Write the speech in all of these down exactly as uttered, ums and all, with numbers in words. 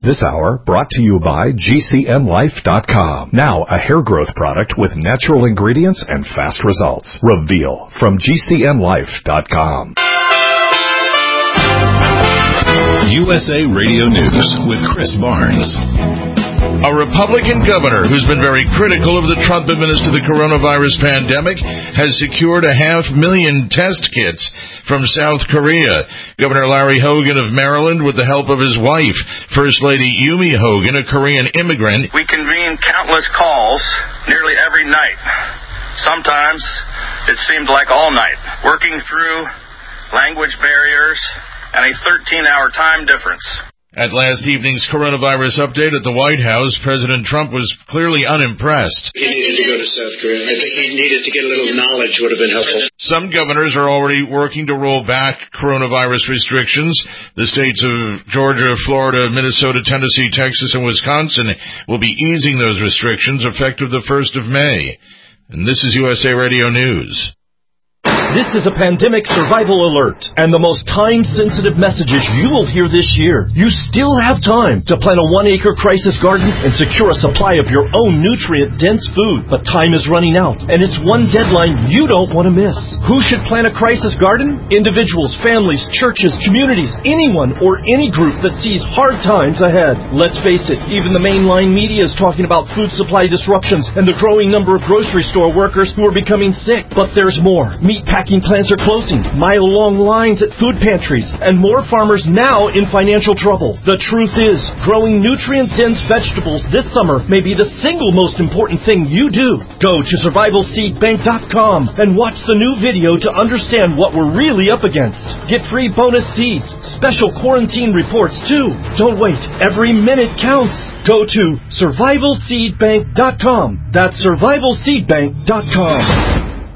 This hour brought to you by G C N Life dot com. Now a hair growth product with natural ingredients and fast results. Reveal from G C N Life dot com. U S A Radio News with Chris Barnes. A Republican governor who's been very critical of the Trump administration of the coronavirus pandemic has secured a half million test kits from South Korea. Governor Larry Hogan of Maryland, with the help of his wife, First Lady Yumi Hogan, a Korean immigrant. We convene countless calls nearly every night. Sometimes it seemed like all night, working through language barriers and a thirteen-hour time difference. At last evening's coronavirus update at the White House, President Trump was clearly unimpressed. He needed to go to South Korea. I think he needed to get a little knowledge would have been helpful. Some governors are already working to roll back coronavirus restrictions. The states of Georgia, Florida, Minnesota, Tennessee, Texas, and Wisconsin will be easing those restrictions effective the first of May. And this is U S A Radio News. This is a pandemic survival alert, and the most time-sensitive messages you will hear this year. You still have time to plant a one-acre crisis garden and secure a supply of your own nutrient-dense food. But time is running out, and it's one deadline you don't want to miss. Who should plant a crisis garden? Individuals, families, churches, communities, anyone or any group that sees hard times ahead. Let's face it, even the mainline media is talking about food supply disruptions and the growing number of grocery store workers who are becoming sick. But there's more. Meat packing plants are closing, mile-long lines at food pantries, and more farmers now in financial trouble. The truth is, growing nutrient-dense vegetables this summer may be the single most important thing you do. Go to survival seed bank dot com and watch the new video to understand what we're really up against. Get free bonus seeds, special quarantine reports too. Don't wait. Every minute counts. Go to survival seed bank dot com. That's survival seed bank dot com.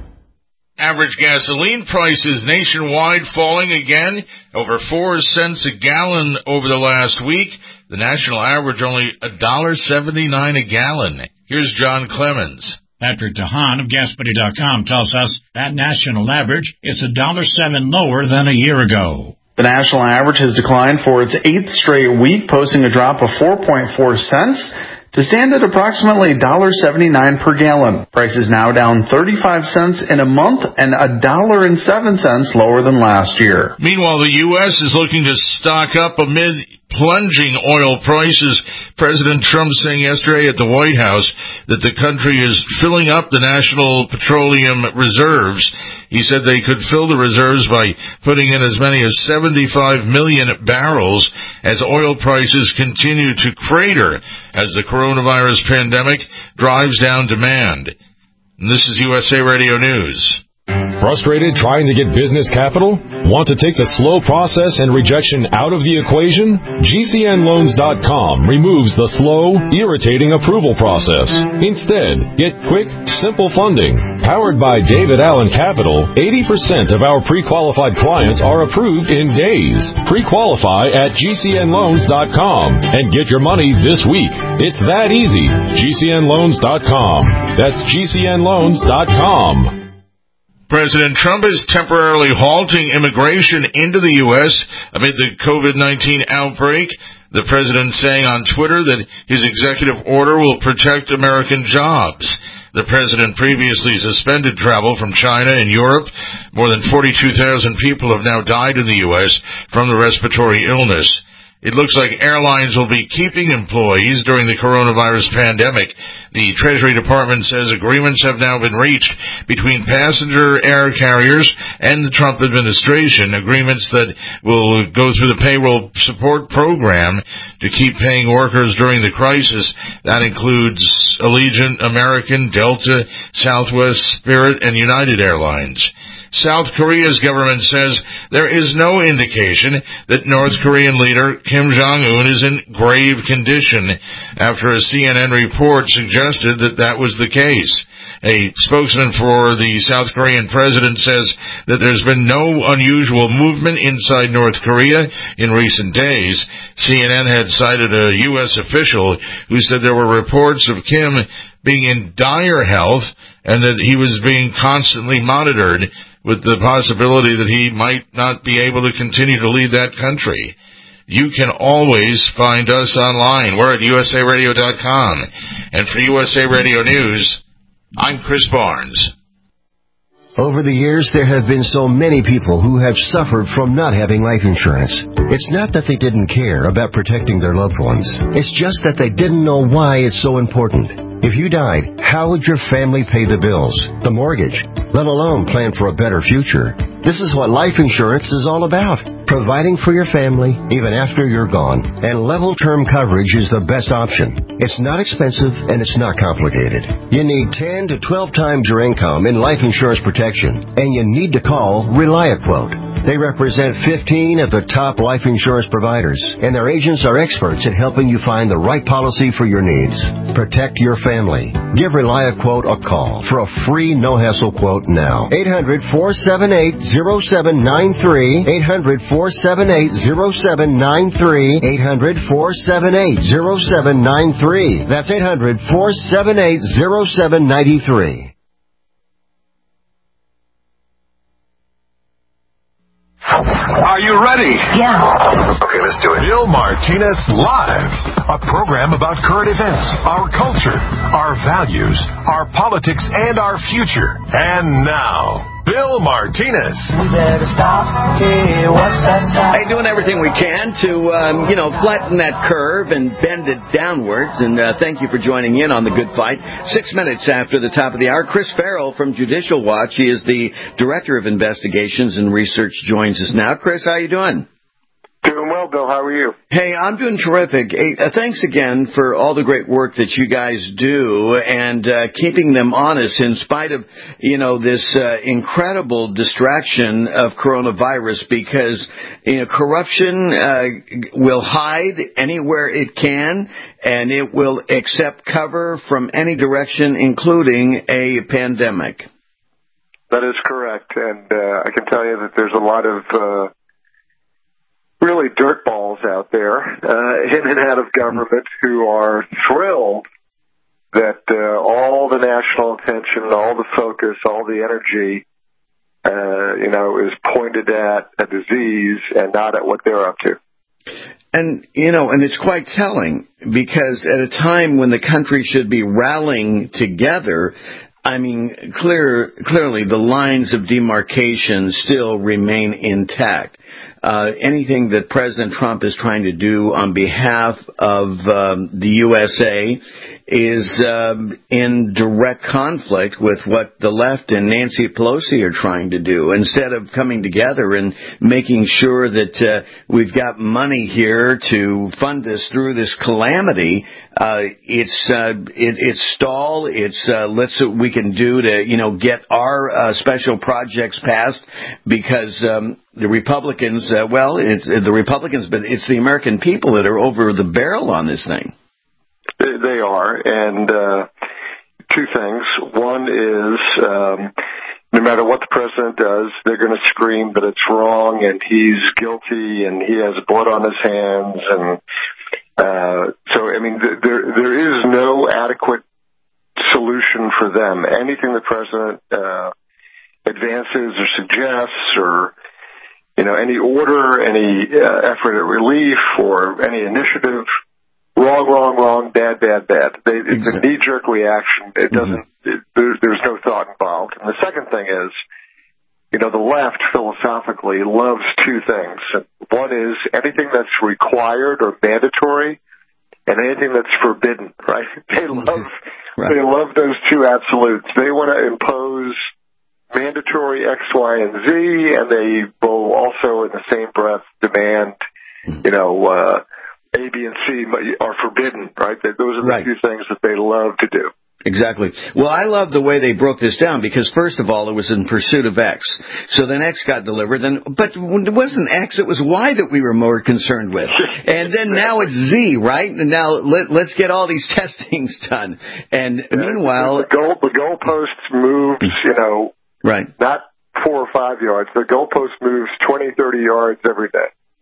Average gasoline prices nationwide falling again, over four cents a gallon over the last week. The national average only one dollar seventy-nine a gallon. Here's John Clemens. Patrick DeHaan of gas buddy dot com tells us that national average is one dollar seven lower than a year ago. The national average has declined for its eighth straight week, posting a drop of four point four cents. To stand at approximately one dollar seventy-nine per gallon. Prices now down thirty-five cents in a month and one dollar and seven cents lower than last year. Meanwhile, the U S is looking to stock up amid plunging oil prices. President Trump saying yesterday at the White House that the country is filling up the national petroleum reserves. He said they could fill the reserves by putting in as many as seventy-five million barrels as oil prices continue to crater as the coronavirus pandemic drives down demand. And this is U S A Radio News. Frustrated trying to get business capital? Want to take the slow process and rejection out of the equation? G C N loans dot com removes the slow, irritating approval process. Instead, get quick, simple funding. Powered by David Allen Capital, eighty percent of our pre-qualified clients are approved in days. Pre-qualify at G C N loans dot com and get your money this week. It's that easy. G C N loans dot com. That's G C N loans dot com. President Trump is temporarily halting immigration into the U S amid the COVID nineteen outbreak. The president saying on Twitter that his executive order will protect American jobs. The president previously suspended travel from China and Europe. More than forty-two thousand people have now died in the U S from the respiratory illness. It looks like airlines will be keeping employees during the coronavirus pandemic. The Treasury Department says agreements have now been reached between passenger air carriers and the Trump administration, agreements that will go through the payroll support program to keep paying workers during the crisis. That includes Allegiant, American, Delta, Southwest, Spirit, and United Airlines. South Korea's government says there is no indication that North Korean leader Kim Jong-un is in grave condition after a C N N report suggested that that was the case. A spokesman for the South Korean president says that there's been no unusual movement inside North Korea in recent days. C N N had cited a U S official who said there were reports of Kim being in dire health and that he was being constantly monitored, with the possibility that he might not be able to continue to lead that country. you can always find us online. We're at U S A radio dot com. And for U S A Radio News, I'm Chris Barnes. Over the years, there have been so many people who have suffered from not having life insurance. It's not that they didn't care about protecting their loved ones. It's just that they didn't know why it's so important. If you died, how would your family pay the bills, the mortgage, let alone plan for a better future? This is what life insurance is all about. Providing for your family even after you're gone. And level term coverage is the best option. It's not expensive and it's not complicated. You need ten to twelve times your income in life insurance protection. And you need to call ReliaQuote. They represent fifteen of the top life insurance providers, and their agents are experts at helping you find the right policy for your needs. Protect your family. Give ReliaQuote a call for a free no-hassle quote now. eight hundred, four seven eight, zero seven nine three. eight hundred, four seven eight, zero seven nine three. eight hundred, four seven eight, zero seven nine three. That's eight hundred, four seven eight, zero seven nine three. Are you ready? Yeah. Okay, let's do it. Bill Martinez Live, a program about current events, our culture, our values, our politics, and our future. And now, Bill Martinez. We better stop. Hey, what's that sound? Hey, doing everything we can to, um, you know, flatten that curve and bend it downwards. And uh, thank you for joining in on The Good Fight. Six minutes after the top of the hour, Chris Farrell from Judicial Watch. He is the Director of Investigations and Research, joins us now. Chris, how you doing? Doing well, Bill. How are you? Hey, I'm doing terrific. Hey, uh, thanks again for all the great work that you guys do and uh, keeping them honest in spite of, you know, this uh, incredible distraction of coronavirus because, you know, corruption uh, will hide anywhere it can and it will accept cover from any direction, including a pandemic. That is correct. And uh, I can tell you that there's a lot of uh, really dirtballs out there uh, in and out of government who are thrilled that uh, all the national attention, all the focus, all the energy, uh, you know, is pointed at a disease and not at what they're up to. And, you know, and it's quite telling because at a time when the country should be rallying together, I mean, clear, clearly the lines of demarcation still remain intact. Uh, anything that President Trump is trying to do on behalf of um, the U S A is um, in direct conflict with what the left and Nancy Pelosi are trying to do. Instead of coming together and making sure that uh, we've got money here to fund us through this calamity, uh, it's uh, it, it's stall. It's uh, let's what we can do to you know get our uh, special projects passed because um, the Republicans, uh, well, it's uh, the Republicans, but it's the American people that are over the barrel on this thing. They are, and uh, two things. One is um, no matter what the president does, they're going to scream that it's wrong and he's guilty and he has blood on his hands. And uh, so, I mean, th- there there is no adequate solution for them. Anything the president uh, advances or suggests or you know, any order, any uh, effort at relief or any initiative, wrong, wrong, wrong, bad, bad, bad. They, it's a knee-jerk reaction. It doesn't, it, there, there's no thought involved. And the second thing is, you know, the left philosophically loves two things. One is anything that's required or mandatory and anything that's forbidden, right? They love, right. they love those two absolutes. They want to impose mandatory X, Y, and Z, and they will also in the same breath demand, you know, uh, A, B, and C are forbidden, right? Those are the right. two things that they love to do. Exactly. Well, I love the way they broke this down because, first of all, it was in pursuit of X. So then X got delivered, then, but it wasn't X, it was Y that we were more concerned with. And then now it's Z, right? And now let, let's get all these testings done. And yeah, meanwhile... The, goal, the goalpost moves, you know, right. not four or five yards. The goalpost moves twenty, thirty yards every day.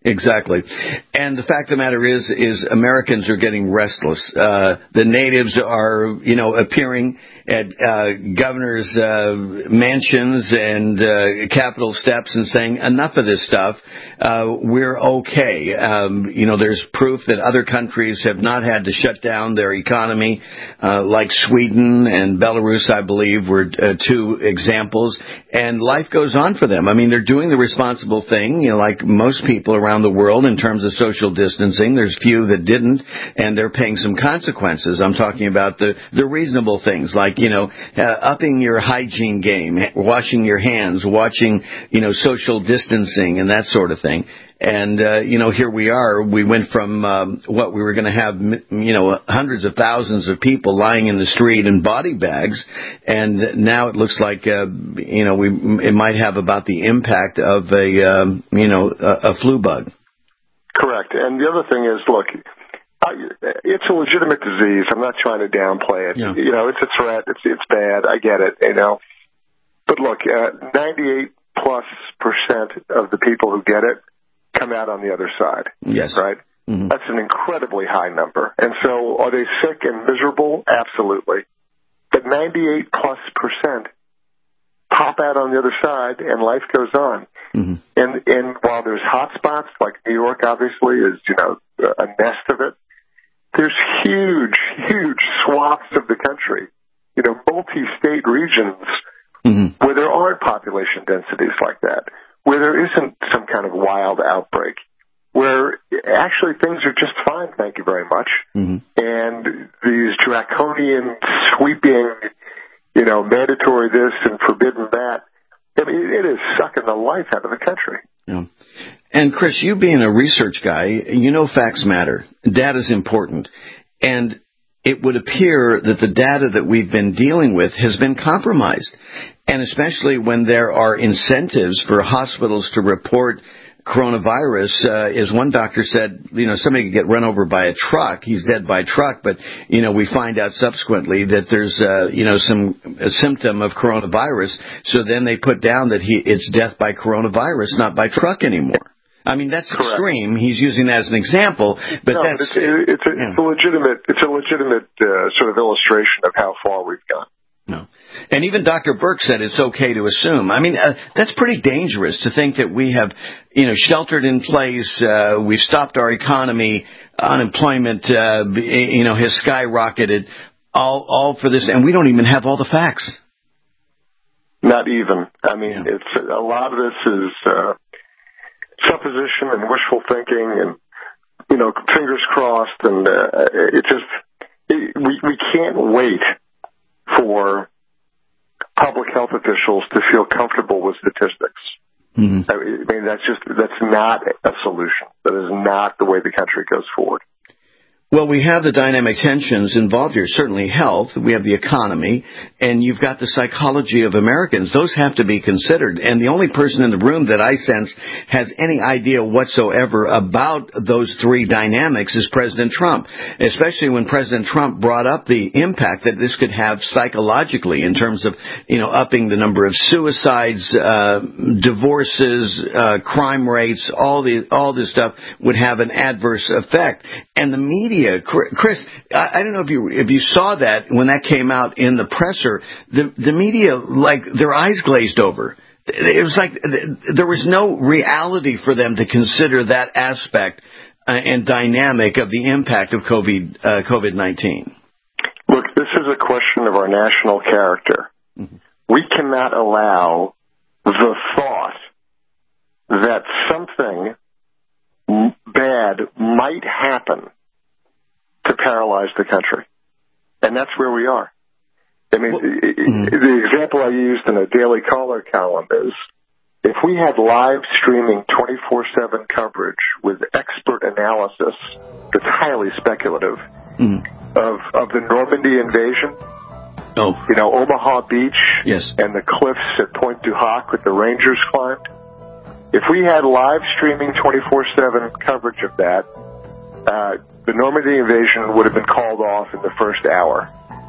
Exactly. And the fact of the matter is, is Americans are getting restless. Uh, the natives are, you know, appearing at uh, governors' uh, mansions and uh, Capitol steps and saying, enough of this stuff. Uh, we're okay. Um, you know, there's proof that other countries have not had to shut down their economy, uh, like Sweden and Belarus, I believe, were uh, two examples. And life goes on for them. I mean, they're doing the responsible thing, you know, like most people around the world in terms of social distancing. There's few that didn't, and they're paying some consequences. I'm talking about the, the reasonable things, like, you know, uh, upping your hygiene game, washing your hands, watching, you know, social distancing and that sort of thing. And, uh, you know, here we are. We went from um, what we were going to have, you know, hundreds of thousands of people lying in the street in body bags, and now it looks like, uh, you know, we it might have about the impact of a, um, you know, a, a flu bug. Correct. And the other thing is, look, I, it's a legitimate disease. I'm not trying to downplay it. Yeah. You know, it's a threat. It's it's bad. I get it. You know, but look, uh, ninety-eight plus percent of the people who get it come out on the other side. Yes. Right? Mm-hmm. That's an incredibly high number. And so are they sick and miserable? Absolutely. But ninety-eight plus percent pop out on the other side and life goes on. Mm-hmm. And, and while there's hot spots, like New York obviously is, you know, a nest of it, there's huge, huge swaths of the country, you know, multi-state regions mm-hmm. where there aren't population densities like that, where there isn't some kind of wild outbreak, where actually things are just fine, thank you very much. Mm-hmm. And these draconian, sweeping, you know, mandatory this and forbidden that, I mean, it is sucking the life out of the country. Yeah. And Chris, you being a research guy, you know facts matter. Data's important. And it would appear that the data that we've been dealing with has been compromised. And especially when there are incentives for hospitals to report coronavirus, uh, as one doctor said, you know, somebody could get run over by a truck. He's dead by truck, but, you know, we find out subsequently that there's, uh, you know, some a symptom of coronavirus. So then they put down that he it's death by coronavirus, not by truck anymore. I mean, that's Correct. Extreme. He's using that as an example, but no, that's it's, it's, a, yeah. it's a legitimate, it's a legitimate uh, sort of illustration of how far we've gone. No. And even Doctor Burke said it's okay to assume. I mean, uh, that's pretty dangerous to think that we have, you know, sheltered in place, uh, we've stopped our economy, unemployment, uh, you know, has skyrocketed, all, all for this, and we don't even have all the facts. Not even. I mean, Yeah. it's a lot of this is uh, supposition and wishful thinking and, you know, fingers crossed, and uh, it just, it, we, we can't wait for public health officials to feel comfortable with statistics. Mm-hmm. I mean, that's just, that's not a solution. That is not the way the country goes forward. Well, we have the dynamic tensions involved here. Certainly health, we have the economy, and you've got the psychology of Americans. Those have to be considered. And the only person in the room that I sense has any idea whatsoever about those three dynamics is President Trump, especially when President Trump brought up the impact that this could have psychologically in terms of, you know, upping the number of suicides, uh, divorces, uh, crime rates, all the, all this stuff would have an adverse effect. And the media, Chris, I don't know if you if you saw that when that came out in the presser, the the media, like, their eyes glazed over. It was like there was no reality for them to consider that aspect uh, and dynamic of the impact of COVID uh, COVID nineteen. Look, this is a question of our national character. Mm-hmm. We cannot allow the thought that something bad might happen to paralyze the country. And that's where we are. I mean, well, mm-hmm. the example I used in a Daily Caller column is, if we had live streaming twenty-four seven coverage with expert analysis that's highly speculative mm-hmm. of, of the Normandy invasion, oh. you know, Omaha Beach yes. and the cliffs at Pointe du Hoc that the Rangers climbed, if we had live streaming twenty-four seven coverage of that, uh, the Normandy invasion would have been called off in the first hour.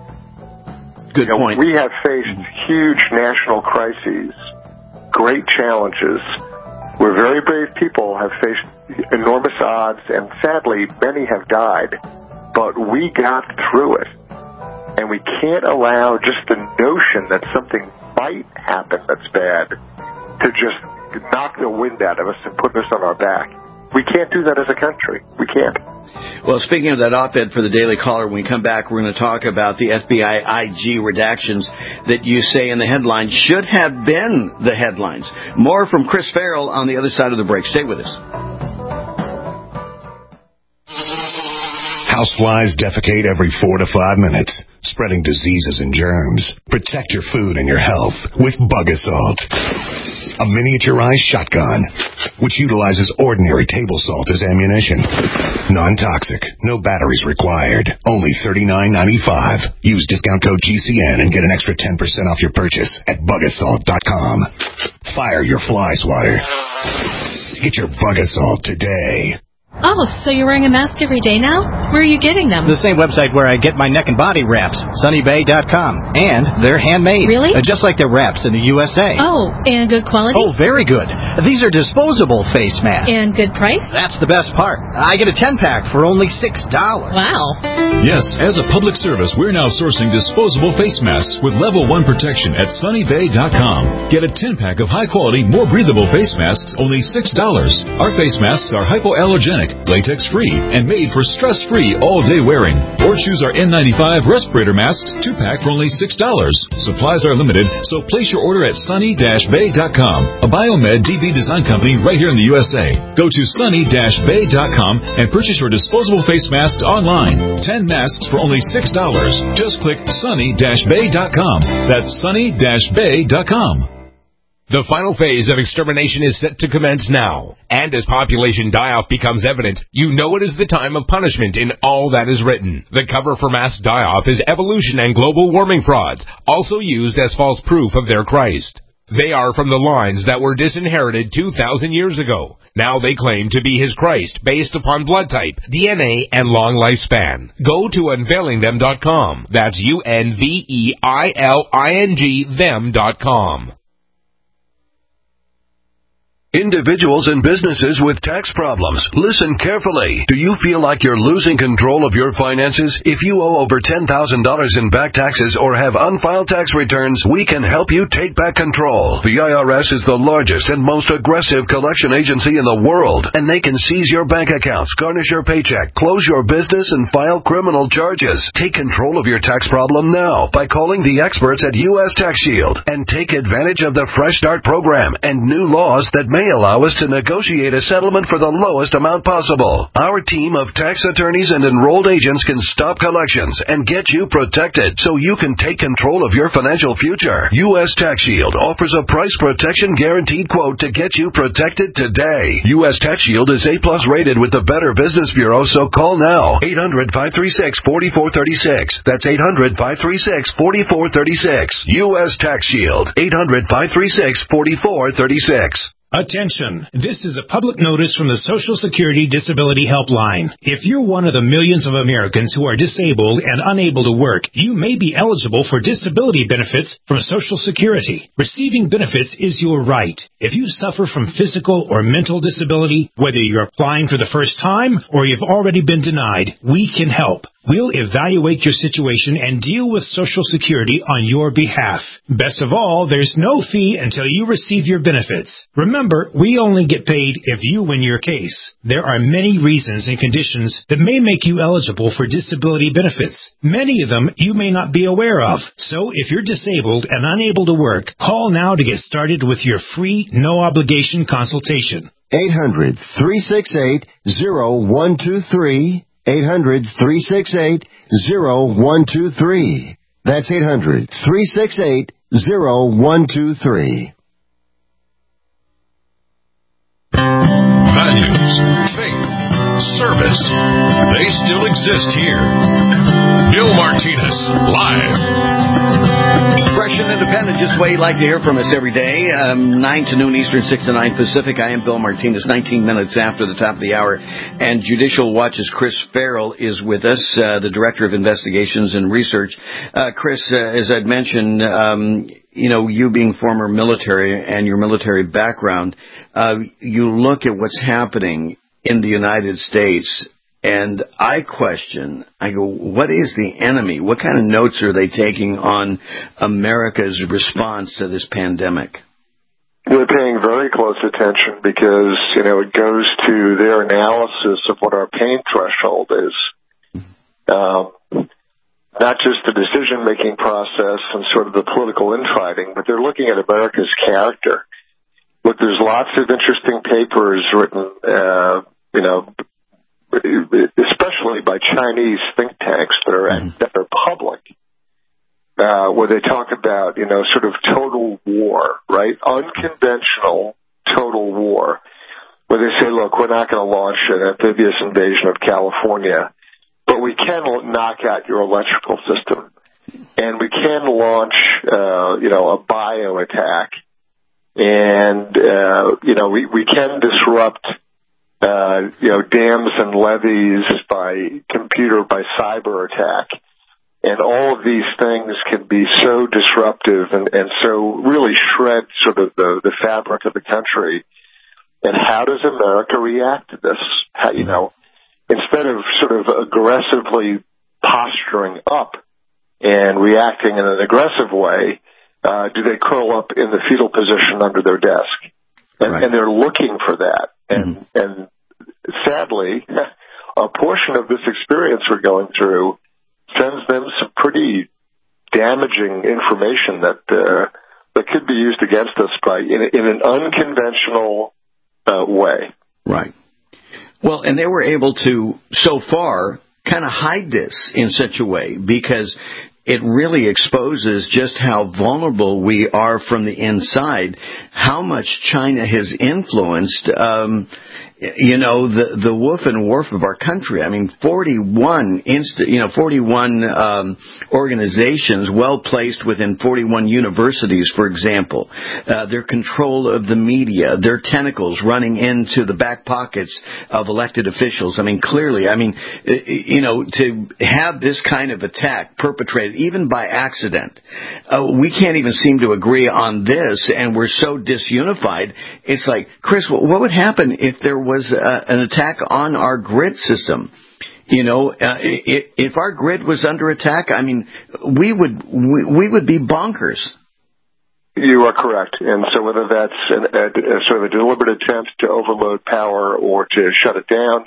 Good you know, point. We have faced huge national crises, great challenges, We're very brave people, have faced enormous odds, and sadly, many have died. But we got through it. And we can't allow just the notion that something might happen that's bad to just knock the wind out of us and put us on our back. We can't do that as a country. We can't. Well, speaking of that op-ed for the Daily Caller, when we come back, we're going to talk about the F B I I G redactions that you say in the headline should have been the headlines. More from Chris Farrell on the other side of the break. Stay with us. Houseflies defecate every four to five minutes, spreading diseases and germs. Protect your food and your health with Bug-A-Salt, a miniaturized shotgun which utilizes ordinary table salt as ammunition. Non-toxic, no batteries required. Only thirty-nine ninety-five. Use discount code G C N and get an extra ten percent off your purchase at Bug A Salt dot com. Fire your fly swatter. Get your Bug-A-Salt today. Oh, so you're wearing a mask every day now? Where are you getting them? The same website where I get my neck and body wraps, Sunny Bay dot com. And they're handmade. Really? Uh, just like the wraps in the U S A. Oh, and good quality? Oh, very good. These are disposable face masks. And good price? That's the best part. I get a ten-pack for only six dollars. Wow. Yes, as a public service, we're now sourcing disposable face masks with level one protection at Sunny Bay dot com. Get a ten-pack of high-quality, more breathable face masks, only six dollars. Our face masks are hypoallergenic, latex-free, and made for stress-free all-day wearing. Or choose our N ninety-five respirator masks, two-pack for only six dollars. Supplies are limited, so place your order at Sunny Bay dot com, a Biomed D B design company right here in the U S A. Go to Sunny Bay dot com and purchase your disposable face masks online. ten masks for only six dollars. Just click Sunny Bay dot com. That's Sunny Bay dot com. The final phase of extermination is set to commence now. And as population die-off becomes evident, you know it is the time of punishment in all that is written. The cover for mass die-off is evolution and global warming frauds, also used as false proof of their Christ. They are from the lines that were disinherited two thousand years ago. Now they claim to be his Christ based upon blood type, D N A, and long lifespan. Go to unveiling them dot com. That's U N V E I L I N G them dot com. Individuals and businesses with tax problems, listen carefully. Do you feel like you're losing control of your finances? If you owe over ten thousand dollars in back taxes or have unfiled tax returns, we can help you take back control. The I R S is the largest and most aggressive collection agency in the world, and they can seize your bank accounts, garnish your paycheck, close your business, and file criminal charges. Take control of your tax problem now by calling the experts at U S Tax Shield and take advantage of the Fresh Start program and new laws that may allow us to negotiate a settlement for the lowest amount possible. Our team of tax attorneys and enrolled agents can stop collections and get you protected so you can take control of your financial future. U S Tax Shield offers a price protection guaranteed quote to get you protected today. U S Tax Shield is A plus rated with the Better Business Bureau, so call now. eight hundred, five three six, four four three six. That's eight hundred, five three six, four four three six. U S Tax Shield. eight hundred, five three six, four four three six. Attention! This is a public notice from the Social Security Disability Helpline. If you're one of the millions of Americans who are disabled and unable to work, you may be eligible for disability benefits from Social Security. Receiving benefits is your right. If you suffer from physical or mental disability, whether you're applying for the first time or you've already been denied, we can help. We'll evaluate your situation and deal with Social Security on your behalf. Best of all, there's no fee until you receive your benefits. Remember, we only get paid if you win your case. There are many reasons and conditions that may make you eligible for disability benefits. Many of them you may not be aware of. So if you're disabled and unable to work, call now to get started with your free, no-obligation consultation. eight hundred, three six eight, zero one two three. eight hundred, three six eight, zero one two three. That's eight hundred, three six eight, zero one two three. Values, faith, service, they still exist here. Bill Martinez, live. Fresh and independent, just the way you'd like to hear from us every day. Um, nine to noon Eastern, six to nine Pacific. I am Bill Martinez, nineteen minutes after the top of the hour. And Judicial Watch's Chris Farrell is with us, uh, the Director of Investigations and Research. Uh, Chris, uh, as I'd mentioned, um, you know, you being former military and your military background, uh, you look at what's happening in the United States. And I question, I go, what is the enemy? What kind of notes are they taking on America's response to this pandemic? They're paying very close attention because, you know, it goes to their analysis of what our pain threshold is. Um, not just the decision-making process and sort of the political infighting, but they're looking at America's character. Look, there's lots of interesting papers written, uh, you know, especially by Chinese think tanks that are mm-hmm. that are public, uh, where they talk about, you know, sort of total war, right? Unconventional total war, where they say, look, we're not going to launch an amphibious invasion of California, but we can knock out your electrical system, and we can launch, uh, you know, a bio attack, and uh, you know, we we can disrupt. Uh, you know, dams and levees by computer, by cyber attack. And all of these things can be so disruptive and, and so really shred sort of the, the fabric of the country. And how does America react to this? How, you know, instead of sort of aggressively posturing up and reacting in an aggressive way, uh, do they curl up in the fetal position under their desk? And, right. and they're looking for that. And, mm-hmm. and sadly, a portion of this experience we're going through sends them some pretty damaging information that uh, that could be used against us by in, in an unconventional uh, way. Right. Well, and they were able to, so far, kind of hide this in such a way because it really exposes just how vulnerable we are from the inside, how much China has influenced, um, you know, the the woof and woof of our country. I mean, forty-one, inst- you know, forty-one um, organizations well placed within forty-one universities, for example. Uh, their control of the media, their tentacles running into the back pockets of elected officials. I mean, clearly, I mean, you know, to have this kind of attack perpetrated, even by accident, uh, we can't even seem to agree on this, and we're so disunified. It's like, Chris, what would happen if there was uh, an attack on our grid system? You know, uh, if, if our grid was under attack, I mean, we would we, we would be bonkers. You are correct. And so whether that's an, a, a sort of a deliberate attempt to overload power or to shut it down,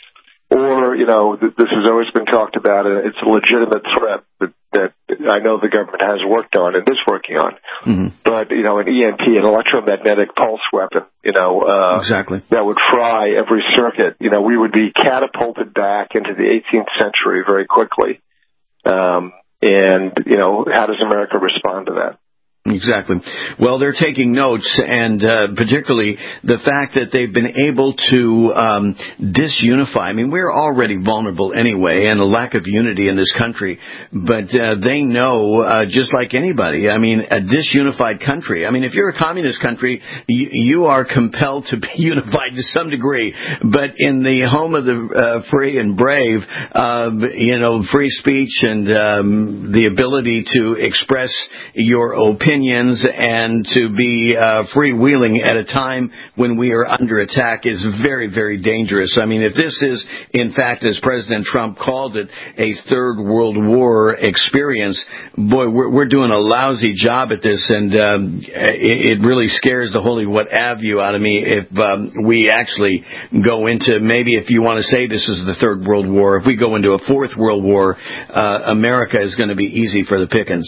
or, you know, th- this has always been talked about, and it's a legitimate threat that, that I know the government has worked on and is working on. Mm-hmm. But, you know, an E M P, an electromagnetic pulse weapon, you know, uh, exactly. that would fry every circuit, you know, we would be catapulted back into the eighteenth century very quickly. Um, and, you know, how does America respond to that? Exactly. Well, they're taking notes, and uh, particularly the fact that they've been able to um, disunify. I mean, we're already vulnerable anyway, and a lack of unity in this country. But uh, they know, uh, just like anybody, I mean, a disunified country. I mean, if you're a communist country, you, you are compelled to be unified to some degree. But in the home of the uh, free and brave, uh, you know, free speech and um, the ability to express your opinion and to be uh, freewheeling at a time when we are under attack is very, very dangerous. I mean, if this is, in fact, as President Trump called it, a third world war experience, boy, we're, we're doing a lousy job at this, and um, it, it really scares the holy what have you out of me if um, we actually go into, maybe if you want to say this is the third world war, if we go into a fourth world war, uh, America is going to be easy for the pickings.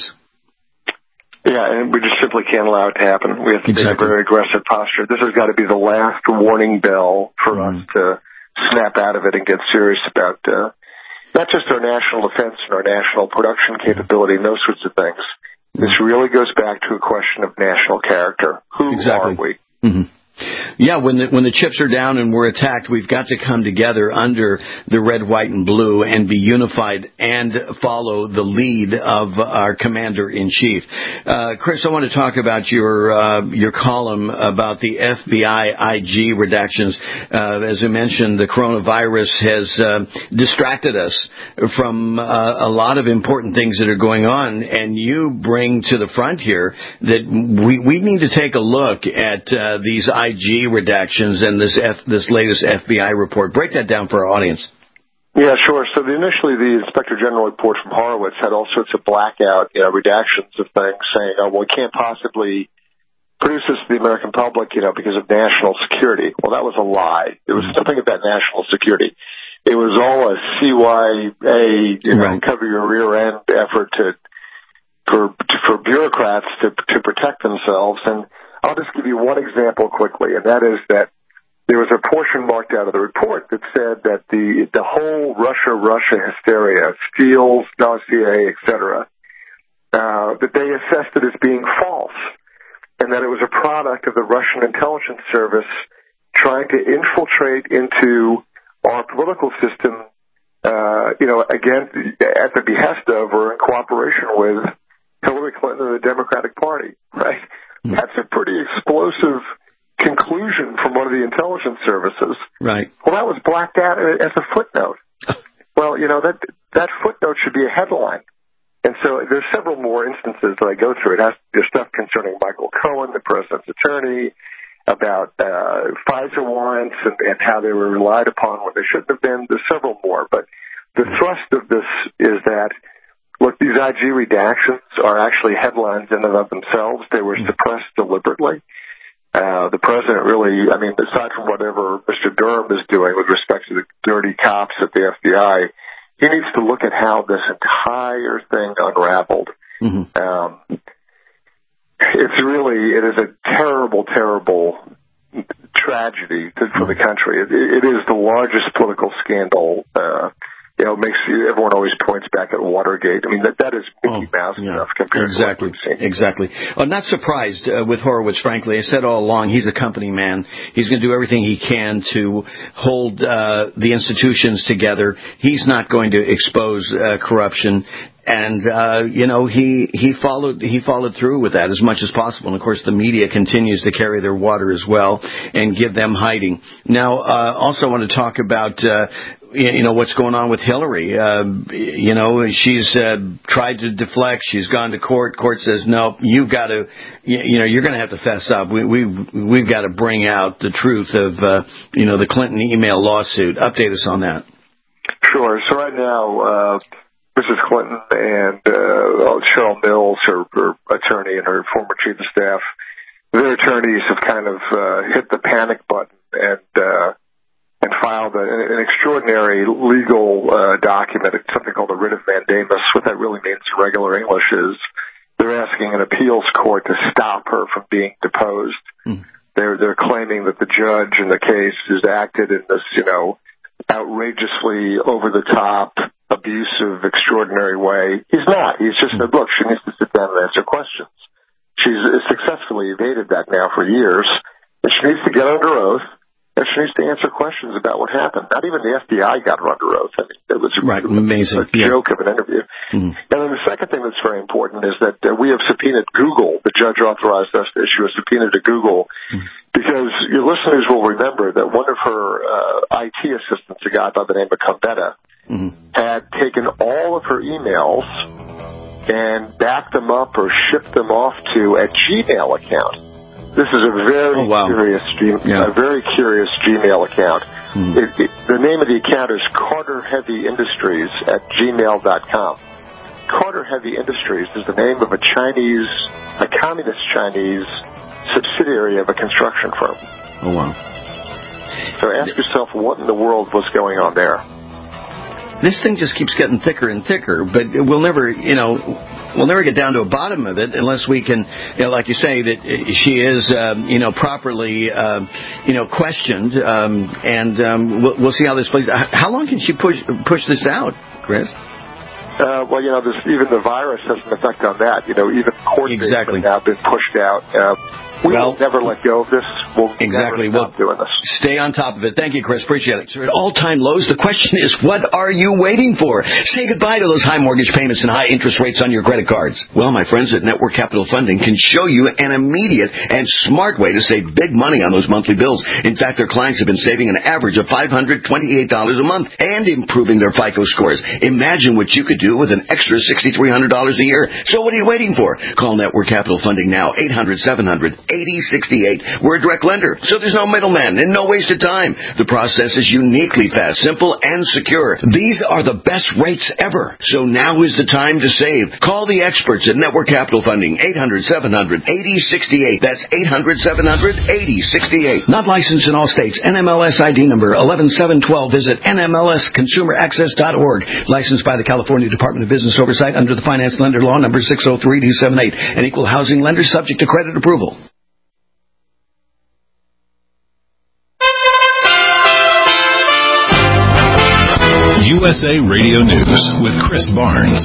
Yeah, and we just simply can't allow it to happen. We have to exactly. take a very aggressive posture. This has got to be the last warning bell for mm-hmm. us to snap out of it and get serious about uh, not just our national defense and our national production capability and those sorts of things. Mm-hmm. This really goes back to a question of national character. Who exactly. are we? Mm-hmm. Yeah, when the when the chips are down and we're attacked, we've got to come together under the red, white, and blue and be unified and follow the lead of our commander-in-chief. Uh, Chris, I want to talk about your uh, your column about the F B I I G redactions. Uh, as I mentioned, the coronavirus has uh, distracted us from uh, a lot of important things that are going on, and you bring to the front here that we, we need to take a look at uh, these I G redactions and this F, this latest F B I report. Break that down for our audience. Yeah, sure. So the, initially the Inspector General report from Horowitz had all sorts of blackout, you know, redactions of things saying, oh, well, we can't possibly produce this to the American public, you know, because of national security. Well, that was a lie. It was nothing about national security. It was all a C Y A, you know, right. cover your rear end effort to for for bureaucrats to to protect themselves. And I'll just give you one example quickly, and that is that there was a portion marked out of the report that said that the the whole Russia-Russia hysteria, Steele's dossier, et cetera, uh, that they assessed it as being false, and that it was a product of the Russian intelligence service trying to infiltrate into our political system, uh, you know, again, at the behest of or in cooperation with Hillary Clinton and the Democratic Party, right? That's a pretty explosive conclusion from one of the intelligence services. Right. Well, that was blacked out as a footnote. Well, you know, that that footnote should be a headline. And so there's several more instances that I go through. It has there's stuff concerning Michael Cohen, the president's attorney, about uh, FISA warrants and, and how they were relied upon when they shouldn't have been. There's several more. But the thrust of this is that, look, these I G redactions are actually headlines in and of themselves. They were suppressed deliberately. Uh, the president really, I mean, aside from whatever Mister Durham is doing with respect to the dirty cops at the F B I, he needs to look at how this entire thing unraveled. Mm-hmm. Um, it's really, it is a terrible, terrible tragedy to, for the country. It, it is the largest political scandal, uh, you know, makes you, everyone always points back at Watergate. I mean, that that is Mickey oh, Mouse yeah. stuff compared exactly. to what we've seen. Exactly. I'm not surprised uh, with Horowitz, frankly. I said all along, he's a company man. He's going to do everything he can to hold uh, the institutions together. He's not going to expose uh, corruption. And, uh, you know, he, he followed, he followed through with that as much as possible. And of course, the media continues to carry their water as well and give them hiding. Now, uh, also want to talk about, uh, you know, what's going on with Hillary. Uh, you know, she's, uh, tried to deflect. She's gone to court. Court says, no, you've got to, you, you know, you're going to have to fess up. We, we've, we've got to bring out the truth of, uh, you know, the Clinton email lawsuit. Update us on that. Sure. So right now, uh, Missus Clinton and uh, Cheryl Mills, her, her attorney, and her former chief of staff, their attorneys have kind of uh, hit the panic button and uh, and filed a, an extraordinary legal uh, document, something called a writ of mandamus. What that really means in regular English is they're asking an appeals court to stop her from being deposed. Mm. They're they're claiming that the judge in the case has acted in this, you know, outrageously over the top, abusive, extraordinary way. He's not. He's just said, look, she needs to sit down and answer questions. She's successfully evaded that now for years, and she needs to get under oath, and she needs to answer questions about what happened. Not even the F B I got her under oath. I mean, it was right, a, amazing. a joke yeah. of an interview. Mm-hmm. And then the second thing that's very important is that uh, we have subpoenaed Google. The judge authorized us to issue a subpoena to Google mm-hmm. because your listeners will remember that one of her uh, I T assistants, a guy by the name of Combetta, mm-hmm. had taken all of her emails and backed them up or shipped them off to a Gmail account. This is a very oh, wow. curious, yeah. a very curious Gmail account. Mm-hmm. It, it, the name of the account is Carter Heavy Industries at gmail dot com. Carter Heavy Industries is the name of a Chinese, a communist Chinese subsidiary of a construction firm. Oh, wow. So ask yourself, what in the world was going on there? This thing just keeps getting thicker and thicker, but we'll never, you know, we'll never get down to a bottom of it unless we can, you know, like you say, that she is, um, you know, properly, uh, you know, questioned, um, and um, we'll, we'll see how this plays. How long can she push push this out, Chris? Uh, well, you know, this, even the virus has an effect on that. You know, even court exactly. dates have now been pushed out. Uh, We well, will never let go of this. We'll exactly. never stop well, doing this. Stay on top of it. Thank you, Chris. Appreciate it. So at all-time lows, the question is, what are you waiting for? Say goodbye to those high mortgage payments and high interest rates on your credit cards. Well, my friends at Network Capital Funding can show you an immediate and smart way to save big money on those monthly bills. In fact, their clients have been saving an average of five hundred twenty-eight dollars a month and improving their FICO scores. Imagine what you could do with an extra six thousand three hundred dollars a year. So what are you waiting for? Call Network Capital Funding now, eight hundred, seven hundred, eighty sixty-eight. We're a direct lender, so there's no middleman and no wasted time. The process is uniquely fast, simple, and secure. These are the best rates ever. So now is the time to save. Call the experts at Network Capital Funding, eight hundred, seven hundred, eighty sixty-eight. That's eight hundred, seven hundred, eighty sixty-eight. Not licensed in all states. N M L S I D number eleven seven twelve. Visit N M L S consumer access dot org. Licensed by the California Department of Business Oversight under the Finance Lender Law number six oh three D seventy-eight. An equal housing lender subject to credit approval. U S A Radio News with Chris Barnes.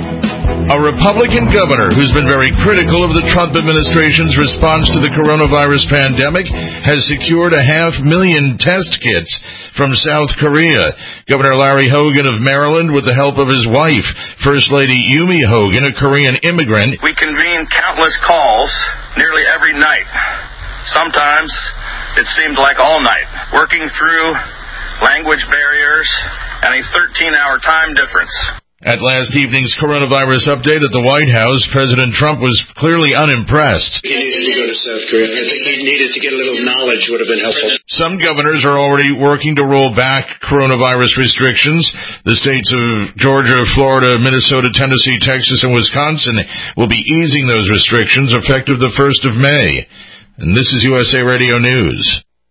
A Republican governor who's been very critical of the Trump administration's response to the coronavirus pandemic has secured a half million test kits from South Korea. Governor Larry Hogan of Maryland, with the help of his wife, First Lady Yumi Hogan, a Korean immigrant. We convene countless calls nearly every night. Sometimes it seemed like all night, working through language barriers and a thirteen-hour time difference. At last evening's coronavirus update at the White House, President Trump was clearly unimpressed. He needed to go to South Korea. I think he needed to get a little knowledge would have been helpful. Some governors are already working to roll back coronavirus restrictions. The states of Georgia, Florida, Minnesota, Tennessee, Texas, and Wisconsin will be easing those restrictions effective the first of May. And this is U S A Radio News.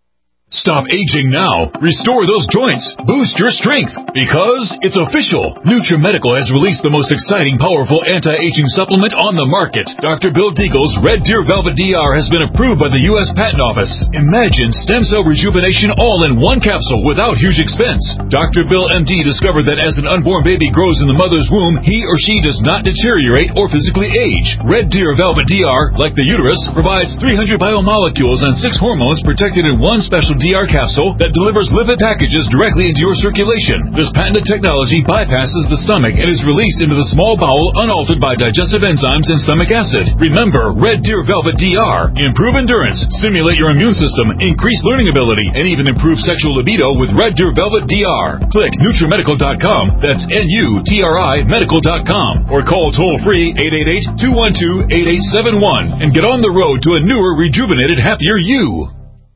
Stop aging now. Restore those joints. Boost your strength. Because it's official. NutriMedical has released the most exciting, powerful anti-aging supplement on the market. Doctor Bill Deagle's Red Deer Velvet D R has been approved by the U S Patent Office. Imagine stem cell rejuvenation all in one capsule without huge expense. Doctor Bill M D discovered that as an unborn baby grows in the mother's womb, he or she does not deteriorate or physically age. Red Deer Velvet D R, like the uterus, provides three hundred biomolecules and six hormones protected in one special D R capsule that delivers lipid packages directly into your circulation. This patented technology bypasses the stomach and is released into the small bowel unaltered by digestive enzymes and stomach acid. Remember, Red Deer Velvet D R. Improve endurance, stimulate your immune system, increase learning ability, and even improve sexual libido with Red Deer Velvet D R. Click NutriMedical dot com, that's N U T R I medical dot com, or call toll-free eight eight eight, two one two, eight eight seven one and get on the road to a newer, rejuvenated, happier you.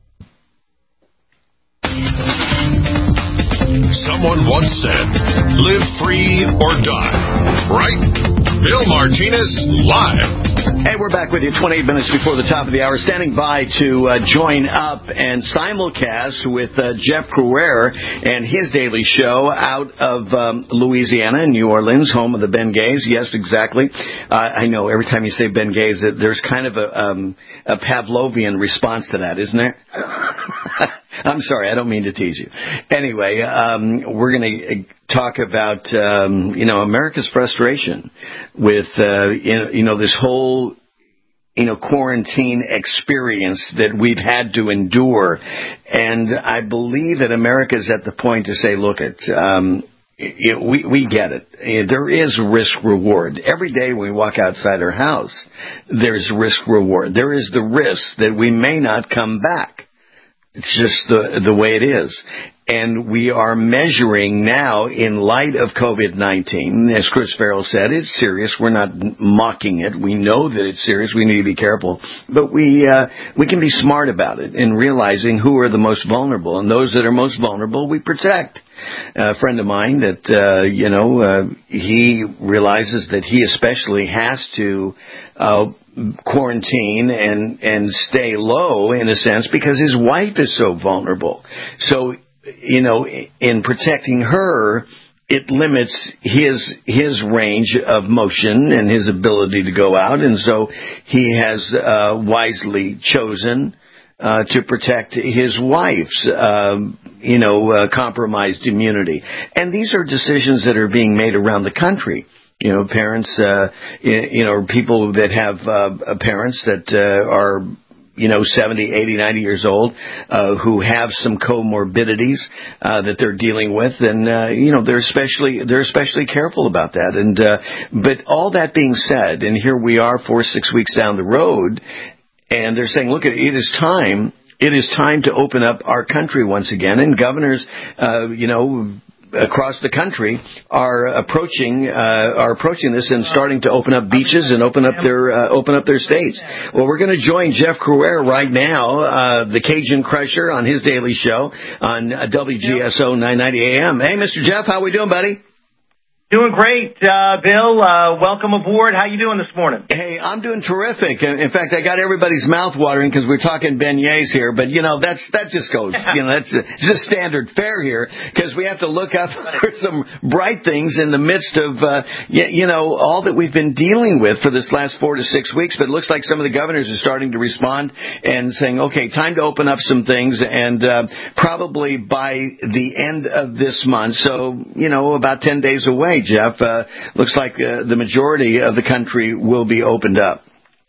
Someone once said, live free or die. Right? Bill Martinez, live. Hey, we're back with you twenty-eight minutes before the top of the hour, standing by to uh, join up and simulcast with uh, Jeff Crouere and his daily show out of um, Louisiana, New Orleans, home of the Bengays. Yes, exactly. Uh, I know every time you say Bengays, there's kind of a, um, a Pavlovian response to that, isn't there? I'm sorry, I don't mean to tease you. Anyway, um, we're going to talk about, um, you know, America's frustration with, uh, you know, this whole, you know, quarantine experience that we've had to endure. And I believe that America is at the point to say, look, it, um, you know, we, we get it. There is risk reward. Every day we walk outside our house, there's risk reward. There is the risk that we may not come back. It's just the the way it is. And we are measuring now in light of COVID nineteen. As Chris Farrell said, it's serious. We're not mocking it. We know that it's serious. We need to be careful. But we uh, we can be smart about it in realizing who are the most vulnerable. And those that are most vulnerable, we protect. A friend of mine that, uh, you know, uh, he realizes that he especially has to uh, quarantine and, and stay low, in a sense, because his wife is so vulnerable. So, you know, in protecting her, it limits his his range of motion and his ability to go out. And so he has uh, wisely chosen Uh, to protect his wife's, uh, you know, uh, compromised immunity. And these are decisions that are being made around the country. You know, parents, uh, you know, people that have uh, parents that uh, are you know, seventy, eighty, ninety years old, uh, who have some comorbidities, uh, that they're dealing with. And, uh, you know, they're especially, they're especially careful about that. And, uh, but all that being said, and here we are four, six weeks down the road, and they're saying, look, it is time, it is time to open up our country once again. And governors, uh, you know, across the country are approaching uh, are approaching this and starting to open up beaches and open up their uh, open up their states. Well, we're going to join Jeff Crouere right now, uh, the Cajun Crusher, on his daily show on uh, W G S O nine ninety A M. Hey, Mister Jeff, how we doing, buddy? Doing great, uh, Bill. Uh, welcome aboard. How you doing this morning? Hey, I'm doing terrific. In fact, I got everybody's mouth watering because we're talking beignets here. But, you know, that's that just goes, you know, that's a, it's a standard fare here because we have to look up for some bright things in the midst of, uh, you, you know, all that we've been dealing with for this last four to six weeks. But it looks like some of the governors are starting to respond and saying, okay, time to open up some things. And uh, probably by the end of this month, so, you know, about ten days away, Jeff, uh, looks like uh, the majority of the country will be opened up.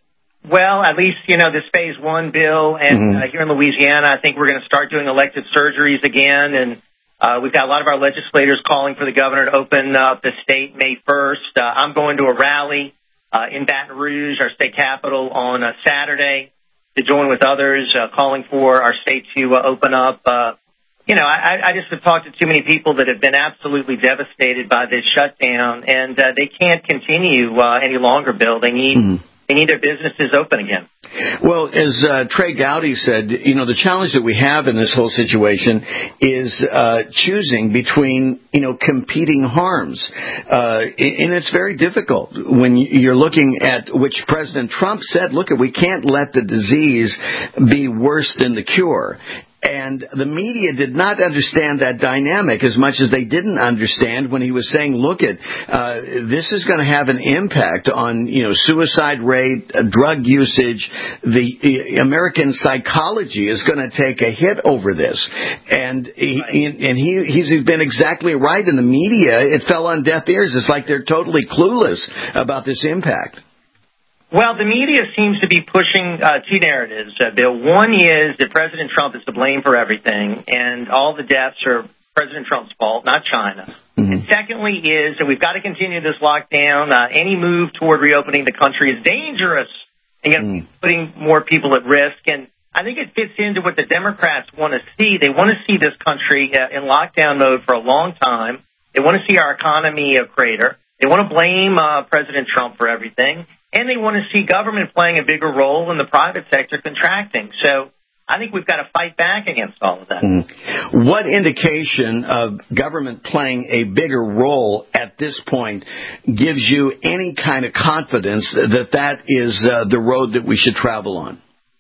Well, at least, you know, this phase one bill, and mm-hmm. uh, here in Louisiana, I think we're going to start doing elective surgeries again, and uh, we've got a lot of our legislators calling for the governor to open up the state May first. Uh, I'm going to a rally uh, in Baton Rouge, our state capital, on uh, Saturday to join with others uh, calling for our state to uh, open up. Uh, You know, I, I just have talked to too many people that have been absolutely devastated by this shutdown, and uh, they can't continue uh, any longer, Bill. They need mm. they need their businesses open again. Well, as uh, Trey Gowdy said, you know, the challenge that we have in this whole situation is uh, choosing between, you know, competing harms. Uh, and it's very difficult when you're looking at which President Trump said, look, we can't let the disease be worse than the cure. And the media did not understand that dynamic as much as they didn't understand when he was saying, look, it, uh, this is going to have an impact on, you know, suicide rate, uh, drug usage. The uh, American psychology is going to take a hit over this. And he, right. and he, he's been exactly right. In the media, it fell on deaf ears. It's like they're totally clueless about this impact. Well, the media seems to be pushing uh, two narratives, uh, Bill. One is that President Trump is to blame for everything, and all the deaths are President Trump's fault, not China. Mm-hmm. And secondly is that we've got to continue this lockdown. Uh, any move toward reopening the country is dangerous and mm-hmm. putting more people at risk. And I think it fits into what the Democrats want to see. They want to see this country uh, in lockdown mode for a long time. They want to see our economy a crater. They want to blame uh, President Trump for everything. And they want to see government playing a bigger role and the private sector contracting. So I think we've got to fight back against all of that. Mm. What indication of government playing a bigger role at this point gives you any kind of confidence that that is uh, the road that we should travel on?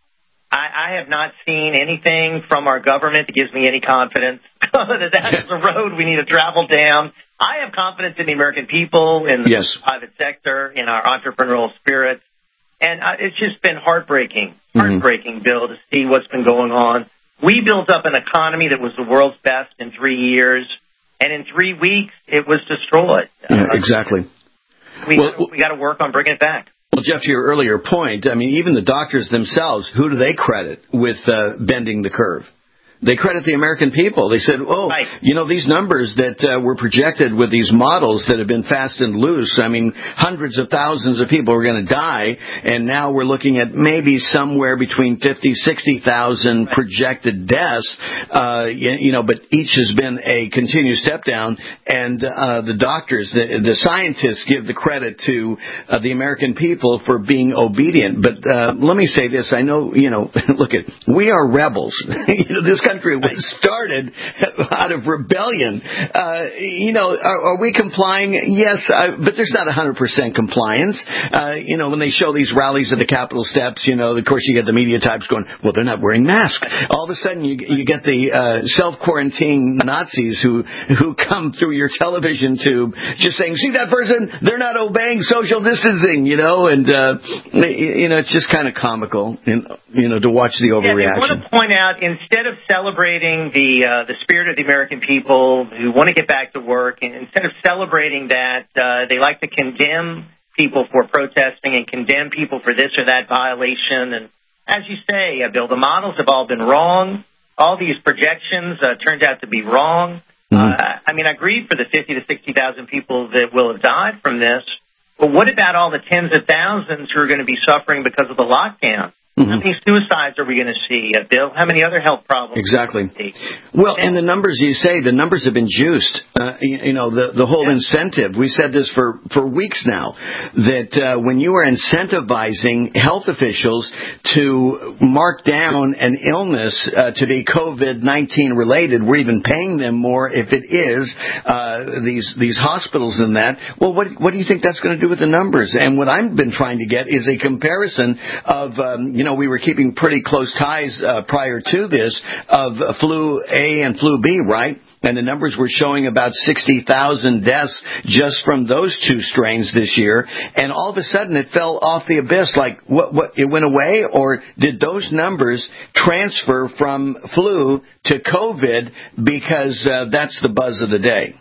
I, I have not seen anything from our government that gives me any confidence that that is the road we need to travel down. I have confidence in the American people, in the yes. private sector, in our entrepreneurial spirit. And uh, it's just been heartbreaking, heartbreaking, mm-hmm. Bill, to see what's been going on. We built up an economy that was the world's best in three years, and in three weeks, it was destroyed. Yeah, uh, exactly. We, well, we got to work on bringing it back. Well, Jeff, to your earlier point, I mean, even the doctors themselves, who do they credit with uh, bending the curve? They credit the American people. They said, oh, right. you know, these numbers that uh, were projected with these models that have been fast and loose, I mean, hundreds of thousands of people are going to die, and now we're looking at maybe somewhere between fifty, sixty thousand right. projected deaths, uh, you, you know, but each has been a continued step down, and uh, the doctors, the, the scientists give the credit to uh, the American people for being obedient. But uh, let me say this. I know, you know, look, at we are rebels. you know, this country was started out of rebellion. Uh, you know, are, are we complying? Yes, uh, but there's not one hundred percent compliance. Uh, you know, when they show these rallies at the Capitol steps, you know, of course you get the media types going, well, they're not wearing masks. All of a sudden you, you get the uh, self-quarantine Nazis who, who come through your television tube just saying, see that person? They're not obeying social distancing, you know, and, uh, you know, it's just kind of comical, and, you know, to watch the overreaction. Yeah, I want to point out, instead of celebrating the uh, the spirit of the American people who want to get back to work, and instead of celebrating that, uh, they like to condemn people for protesting and condemn people for this or that violation. And as you say, uh, Bill, the models have all been wrong. All these projections uh, turned out to be wrong. Mm-hmm. Uh, I mean, I agree for the fifty to sixty thousand people that will have died from this. But what about all the tens of thousands who are going to be suffering because of the lockdown? Mm-hmm. How many suicides are we going to see, uh, Bill? How many other health problems? Exactly. Well, and the numbers you say, the numbers have been juiced. Uh, you, you know, the, the whole yeah. incentive. We said this for, for weeks now, that uh, when you are incentivizing health officials to mark down an illness uh, to be COVID nineteen related, we're even paying them more if it is uh, these these hospitals and that. Well, what what do you think that's going to do with the numbers? And what I've been trying to get is a comparison of um, you know, we were keeping pretty close ties uh, prior to this of uh, flu A and flu B, right? And the numbers were showing about sixty thousand deaths just from those two strains this year. And all of a sudden it fell off the abyss. Like, what, what, it went away? Or did those numbers transfer from flu to COVID because uh, that's the buzz of the day?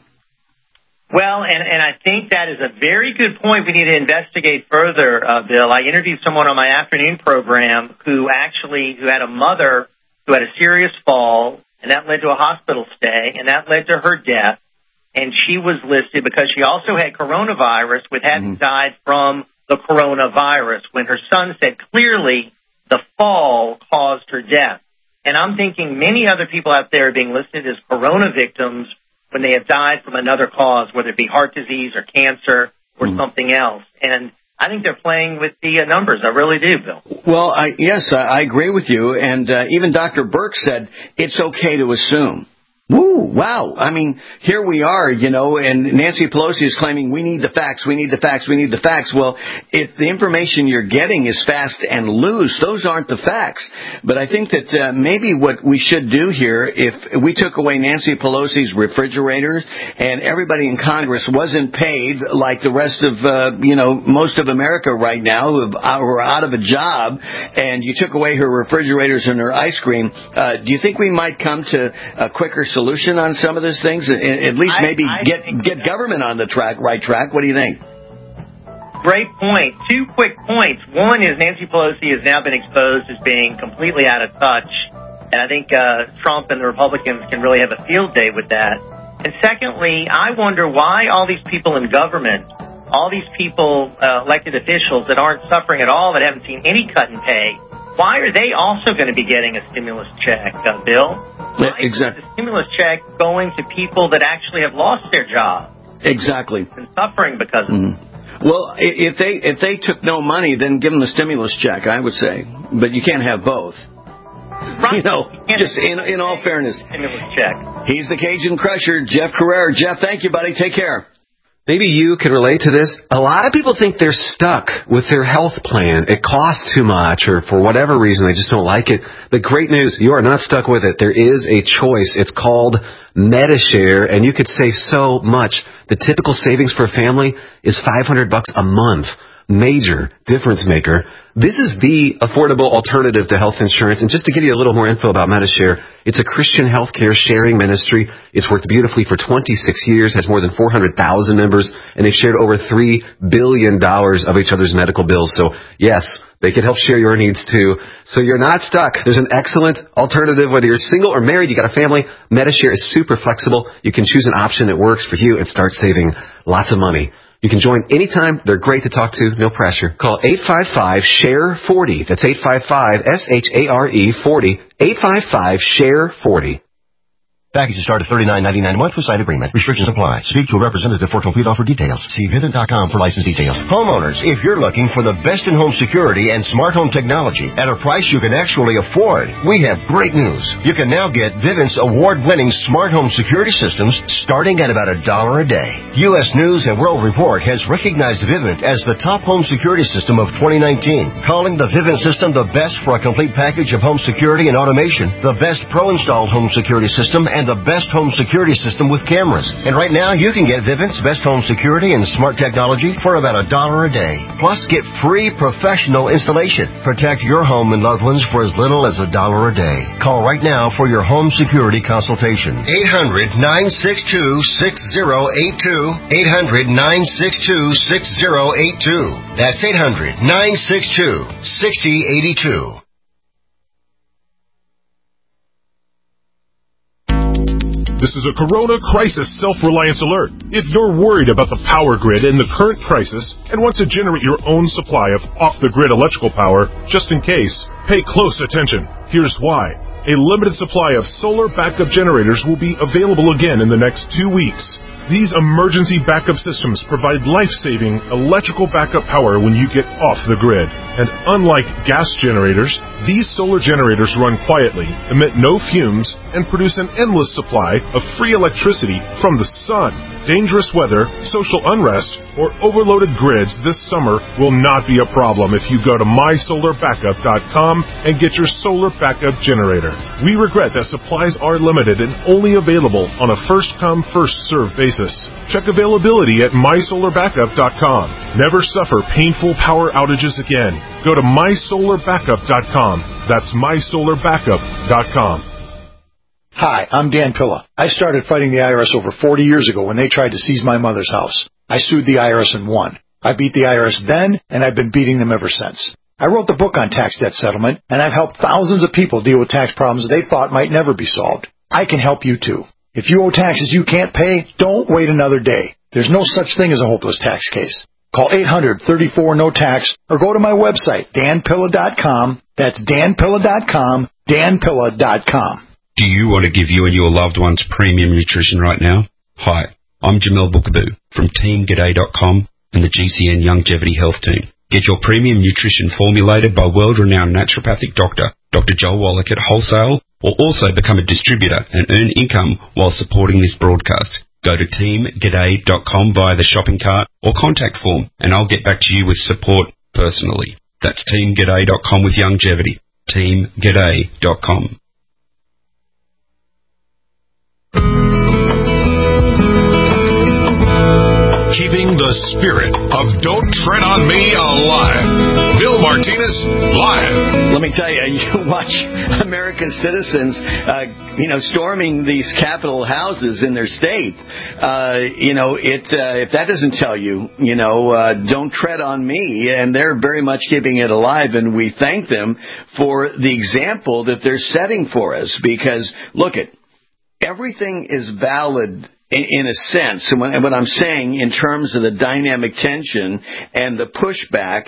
Well, and, and I think that is a very good point we need to investigate further, uh, Bill. I interviewed someone on my afternoon program who actually, who had a mother who had a serious fall, and that led to a hospital stay, and that led to her death. And she was listed because she also had coronavirus, with having mm-hmm. died from the coronavirus, when her son said clearly the fall caused her death. And I'm thinking many other people out there are being listed as corona victims when they have died from another cause, whether it be heart disease or cancer or mm. something else. And I think they're playing with the uh, numbers. I really do, Bill. Well, I, yes, I, I agree with you. And uh, even Doctor Birx said it's okay to assume. Woo, wow. I mean, here we are, you know, and Nancy Pelosi is claiming we need the facts, we need the facts, we need the facts. Well, if the information you're getting is fast and loose, those aren't the facts. But I think that uh, maybe what we should do here, if we took away Nancy Pelosi's refrigerators and everybody in Congress wasn't paid like the rest of, uh, you know, most of America right now who, have, who are out of a job, and you took away her refrigerators and her ice cream, uh, do you think we might come to a quicker solution? solution on some of these things? At least maybe I, I get get so. government on the track, right track. What do you think? Great point. Two quick points. One is Nancy Pelosi has now been exposed as being completely out of touch, and I think uh, Trump and the Republicans can really have a field day with that. And secondly, I wonder why all these people in government, all these people, uh, elected officials that aren't suffering at all, that haven't seen any cut in pay, why are they also going to be getting a stimulus check, uh, Bill? Why exactly. is the stimulus check going to people that actually have lost their job? Exactly. And suffering because of mm-hmm. it. Well, if they if they took no money, then give them the stimulus check, I would say. But you can't have both. Right. You know, you just in in all fairness. Stimulus check. He's the Cajun Crusher, Jeff Carrera. Jeff, thank you, buddy. Take care. Maybe you can relate to this. A lot of people think they're stuck with their health plan. It costs too much, or for whatever reason, they just don't like it. The great news, you are not stuck with it. There is a choice. It's called Medi-Share, and you could save so much. The typical savings for a family is five hundred bucks a month. Major difference maker. This is the affordable alternative to health insurance. And just to give you a little more info about Medi-Share, it's a Christian healthcare sharing ministry. It's worked beautifully for twenty-six years, has more than four hundred thousand members, and they've shared over three billion dollars of each other's medical bills. So, yes, they can help share your needs too. So you're not stuck. There's an excellent alternative. Whether you're single or married, you got a family, Medi-Share is super flexible. You can choose an option that works for you and start saving lots of money. You can join anytime. They're great to talk to. No pressure. Call eight five five, S H A R E forty. That's eight five five, S H A R E forty. eight five five, S H A R E forty. Packages start at thirty-nine ninety-nine a month with site agreement. Restrictions apply. Speak to a representative for complete offer details. See Vivint dot com for license details. Homeowners, if you're looking for the best in home security and smart home technology at a price you can actually afford, we have great news. You can now get Vivint's award-winning smart home security systems starting at about a dollar a day. U S News and World Report has recognized Vivint as the top home security system of twenty nineteen, calling the Vivint system the best for a complete package of home security and automation, the best pro-installed home security system, and the best home security system with cameras. And right now, you can get Vivint's best home security and smart technology for about a dollar a day. Plus, get free professional installation. Protect your home and loved ones for as little as a dollar a day. Call right now for your home security consultation. eight hundred, nine six two, six zero eight two. eight hundred, nine six two, six zero eight two. That's eight hundred, nine six two, six zero eight two. This is a Corona Crisis Self-Reliance Alert. If you're worried about the power grid in the current crisis and want to generate your own supply of off-the-grid electrical power, just in case, pay close attention. Here's why. A limited supply of solar backup generators will be available again in the next two weeks. These emergency backup systems provide life-saving electrical backup power when you get off the grid. And unlike gas generators, these solar generators run quietly, emit no fumes, and produce an endless supply of free electricity from the sun. Dangerous weather, social unrest, or overloaded grids this summer will not be a problem if you go to my solar backup dot com and get your solar backup generator. We regret that supplies are limited and only available on a first-come, first-served basis. Check availability at my solar backup dot com. Never suffer painful power outages again. Go to my solar backup dot com. That's my solar backup dot com. Hi, I'm Dan Pilla. I started fighting the I R S over forty years ago when they tried to seize my mother's house. I sued the I R S and won. I beat the I R S then, and I've been beating them ever since. I wrote the book on tax debt settlement, and I've helped thousands of people deal with tax problems they thought might never be solved. I can help you too. If you owe taxes you can't pay, don't wait another day. There's no such thing as a hopeless tax case. Call eight hundred, thirty-four, no tax or go to my website, dan pilla dot com. That's dan pilla dot com, dan pilla dot com. Do you want to give you and your loved ones premium nutrition right now? Hi, I'm Jamel Bookaboo from team g'day dot com and the G C N Longevity Health Team. Get your premium nutrition formulated by world-renowned naturopathic doctor, Doctor Joel Wallach at wholesale, or also become a distributor and earn income while supporting this broadcast. Go to team g'day dot com via the shopping cart or contact form, and I'll get back to you with support personally. That's team g'day dot com with longevity. team g'day dot com. Keeping the spirit of Don't Tread on Me alive. Bill Martinez, live. Let me tell you, you watch American citizens, uh, you know, storming these Capitol houses in their state. Uh, you know, it uh, if that doesn't tell you, you know, uh, don't tread on me. And they're very much keeping it alive, and we thank them for the example that they're setting for us. Because, look, it, everything is valid in a sense, and what I'm saying in terms of the dynamic tension and the pushback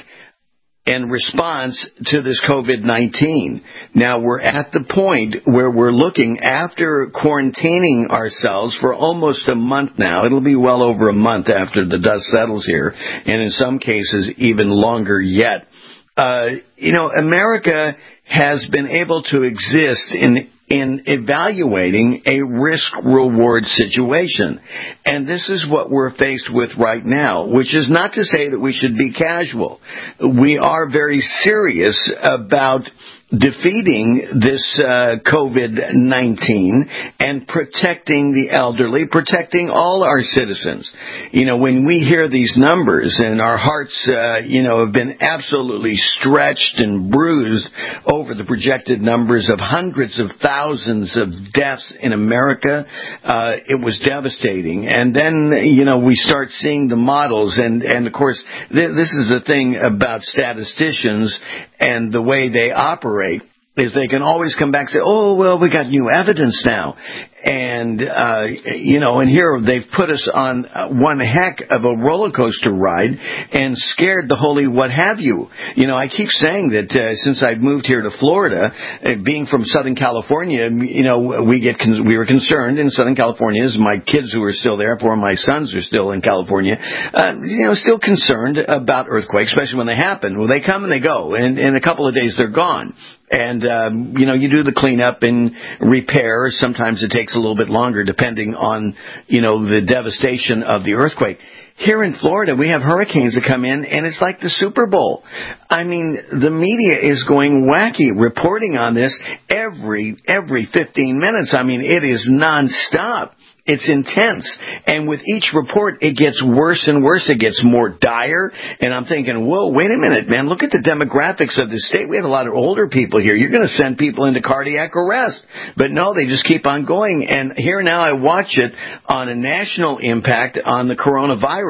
and response to this COVID nineteen. Now, we're at the point where we're looking, after quarantining ourselves for almost a month now, it'll be well over a month after the dust settles here, and in some cases even longer yet. Uh, you know, America has been able to exist in in evaluating a risk-reward situation. And this is what we're faced with right now, which is not to say that we should be casual. We are very serious about defeating this uh, COVID nineteen and protecting the elderly, protecting all our citizens. You know, when we hear these numbers and our hearts, uh, you know, have been absolutely stretched and bruised over the projected numbers of hundreds of thousands of deaths in America, uh, it was devastating. And then, you know, we start seeing the models, and, and of course, th- this is the thing about statisticians and the way they operate, is they can always come back and say, oh, well, we got new evidence now. And, uh, you know, and here they've put us on one heck of a roller coaster ride and scared the holy what have you. You know, I keep saying that uh, since I've moved here to Florida, uh, being from Southern California, you know, we get con- we were concerned in Southern California, as my kids who are still there, four of my sons are still in California, uh, you know, still concerned about earthquakes, especially when they happen. Well, they come and they go, and in a couple of days they're gone. And, um, you know, you do the cleanup and repair. Sometimes it takes a little bit longer depending on, you know, the devastation of the earthquake. Here in Florida, we have hurricanes that come in, and it's like the Super Bowl. I mean, the media is going wacky, reporting on this every every fifteen minutes. I mean, it is nonstop. It's intense. And with each report, it gets worse and worse. It gets more dire. And I'm thinking, whoa, wait a minute, man. Look at the demographics of the state. We have a lot of older people here. You're going to send people into cardiac arrest. But no, they just keep on going. And here now I watch it on a national impact on the coronavirus.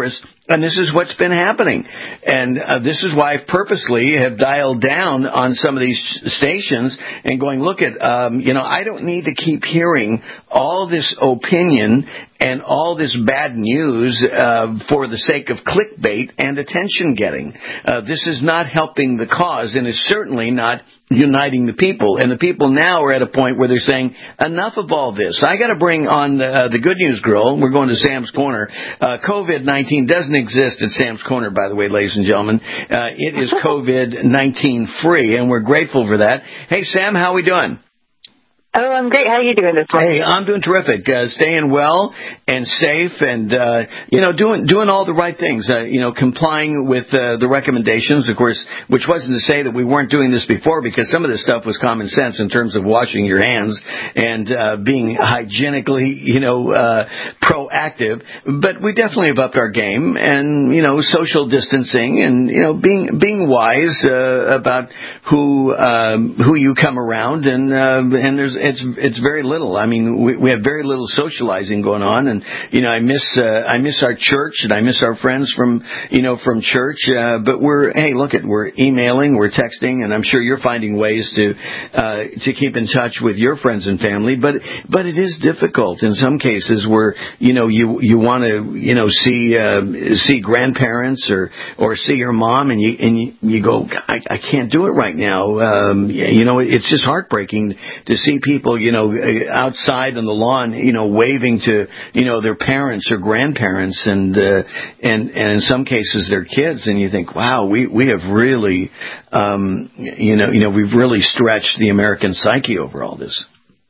And this is what's been happening. And uh, this is why I purposely have dialed down on some of these stations and going, look at, um, you know, I don't need to keep hearing all this opinion and all this bad news uh, for the sake of clickbait and attention getting. Uh, this is not helping the cause, and it's certainly not uniting the people. And the people now are at a point where they're saying, enough of all this. I got to bring on the, uh, the good news girl. We're going to Sam's Corner. Uh, COVID nineteen doesn't exist at Sam's Corner, by the way, ladies and gentlemen. Uh, it is COVID nineteen free, and we're grateful for that. Hey, Sam, how we doing? Oh, I'm great. How are you doing this morning? Hey, I'm doing terrific. Uh, staying well and safe, and uh, you know, doing doing all the right things. Uh, you know, complying with uh, the recommendations, of course, which wasn't to say that we weren't doing this before, because some of this stuff was common sense in terms of washing your hands and uh, being hygienically, you know, uh, proactive. But we definitely have upped our game, and you know, social distancing, and you know, being being wise uh, about who um, who you come around, and uh, and there's. It's it's very little. I mean, we, we have very little socializing going on, and you know, I miss uh, I miss our church, and I miss our friends from you know from church. Uh, but we're hey, look at we're emailing, we're texting, and I'm sure you're finding ways to uh, to keep in touch with your friends and family. But but it is difficult in some cases where you know you you want to you know see uh, see grandparents or or see your mom, and you and you, you go, I, I can't do it right now. Um, you know, it's just heartbreaking to see people. People, you know, outside on the lawn, you know, waving to, you know, their parents or grandparents, and uh, and and in some cases their kids, and you think, wow, we we have really, um, you know, you know, we've really stretched the American psyche over all this.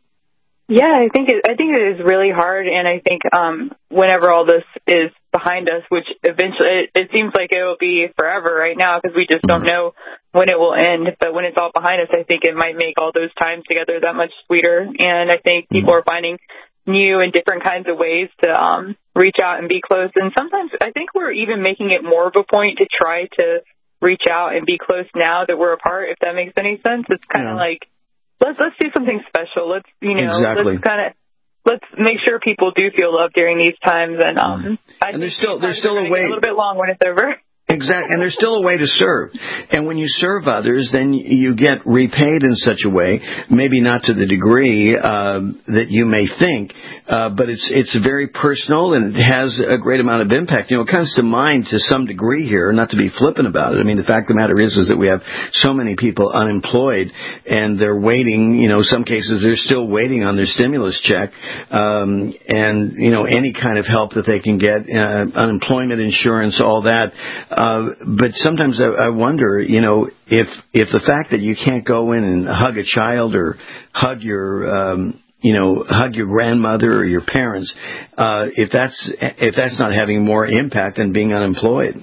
Yeah, I think it, I think it is really hard, and I think um, whenever all this is behind us, which eventually it, it seems like it will be forever right now, because we just don't know when it will end. But when it's all behind us, I think it might make all those times together that much sweeter. And I think people are finding new and different kinds of ways to um, reach out and be close. And sometimes I think we're even making it more of a point to try to reach out and be close now that we're apart. If that makes any sense, it's kind of yeah. like. Let's let's do something special. Let's you know exactly. let's kind of let's make sure people do feel loved during these times. And um, I and think there's still there's still a way a little bit long when it's over. Exactly, and there's still a way to serve. And when you serve others, then you get repaid in such a way, maybe not to the degree uh, that you may think, uh, but it's it's very personal, and it has a great amount of impact. You know, it comes to mind to some degree here, not to be flippant about it. I mean, the fact of the matter is, is that we have so many people unemployed, and they're waiting, you know, some cases they're still waiting on their stimulus check, um, and, you know, any kind of help that they can get, uh, unemployment insurance, all that. Uh, but sometimes I, I wonder, you know, if if the fact that you can't go in and hug a child or hug your, um, you know, hug your grandmother or your parents, uh, if that's if that's not having more impact than being unemployed.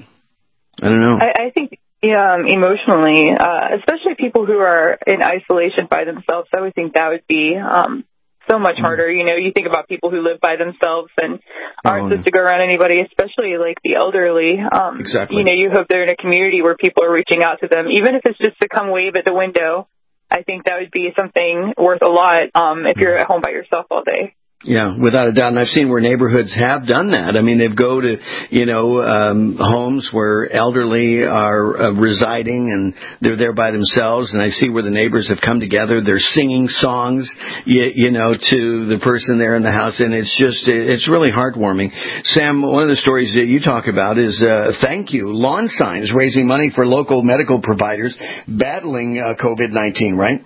I don't know. I, I think yeah, um, emotionally, uh, especially people who are in isolation by themselves, I would think that would be um, so much harder. You know, you think about people who live by themselves and aren't supposed to go around anybody, especially like the elderly. Um, exactly. You know, you hope they're in a community where people are reaching out to them, even if it's just to come wave at the window. I think that would be something worth a lot um, if you're at home by yourself all day. Yeah, without a doubt. And I've seen where neighborhoods have done that. I mean, they go to, you know, um, homes where elderly are uh, residing, and they're there by themselves. And I see where the neighbors have come together. They're singing songs, you, you know, to the person there in the house. And it's just, it's really heartwarming. Sam, one of the stories that you talk about is uh, thank you, lawn signs raising money for local medical providers battling uh, COVID nineteen, right?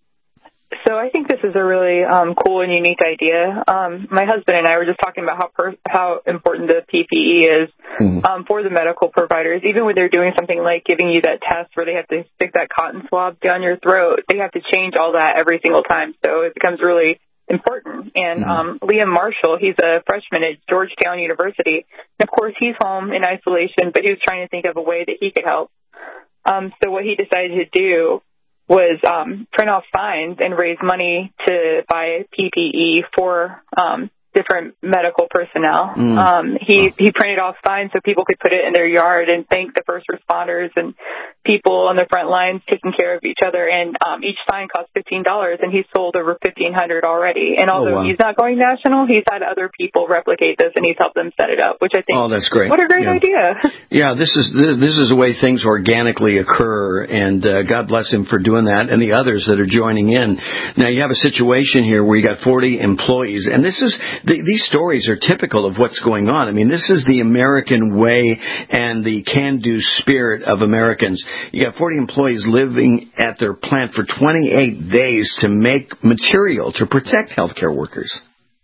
So I think this is a really um, cool and unique idea. Um, my husband and I were just talking about how per- how important the P P E is mm-hmm. um, for the medical providers. Even when they're doing something like giving you that test where they have to stick that cotton swab down your throat, they have to change all that every single time. So it becomes really important. And um, Liam Marshall, he's a freshman at Georgetown University. And of course, he's home in isolation, but he was trying to think of a way that he could help. Um, so what he decided to do was um, print off signs and raise money to buy P P E for um, different medical personnel. Mm. Um, he, he printed off signs so people could put it in their yard and thank the first responders and people on the front lines taking care of each other, and um, each sign costs fifteen dollars, and he's sold over fifteen hundred already. And although oh, wow. he's not going national, he's had other people replicate this, and he's helped them set it up, which I think, oh, that's great. What a great yeah. idea. Yeah, this is this is the way things organically occur, and uh, God bless him for doing that, and the others that are joining in. Now, you have a situation here where you got forty employees, and this is the, these stories are typical of what's going on. I mean, this is the American way and the can-do spirit of Americans. You got forty employees living at their plant for twenty-eight days to make material to protect healthcare workers.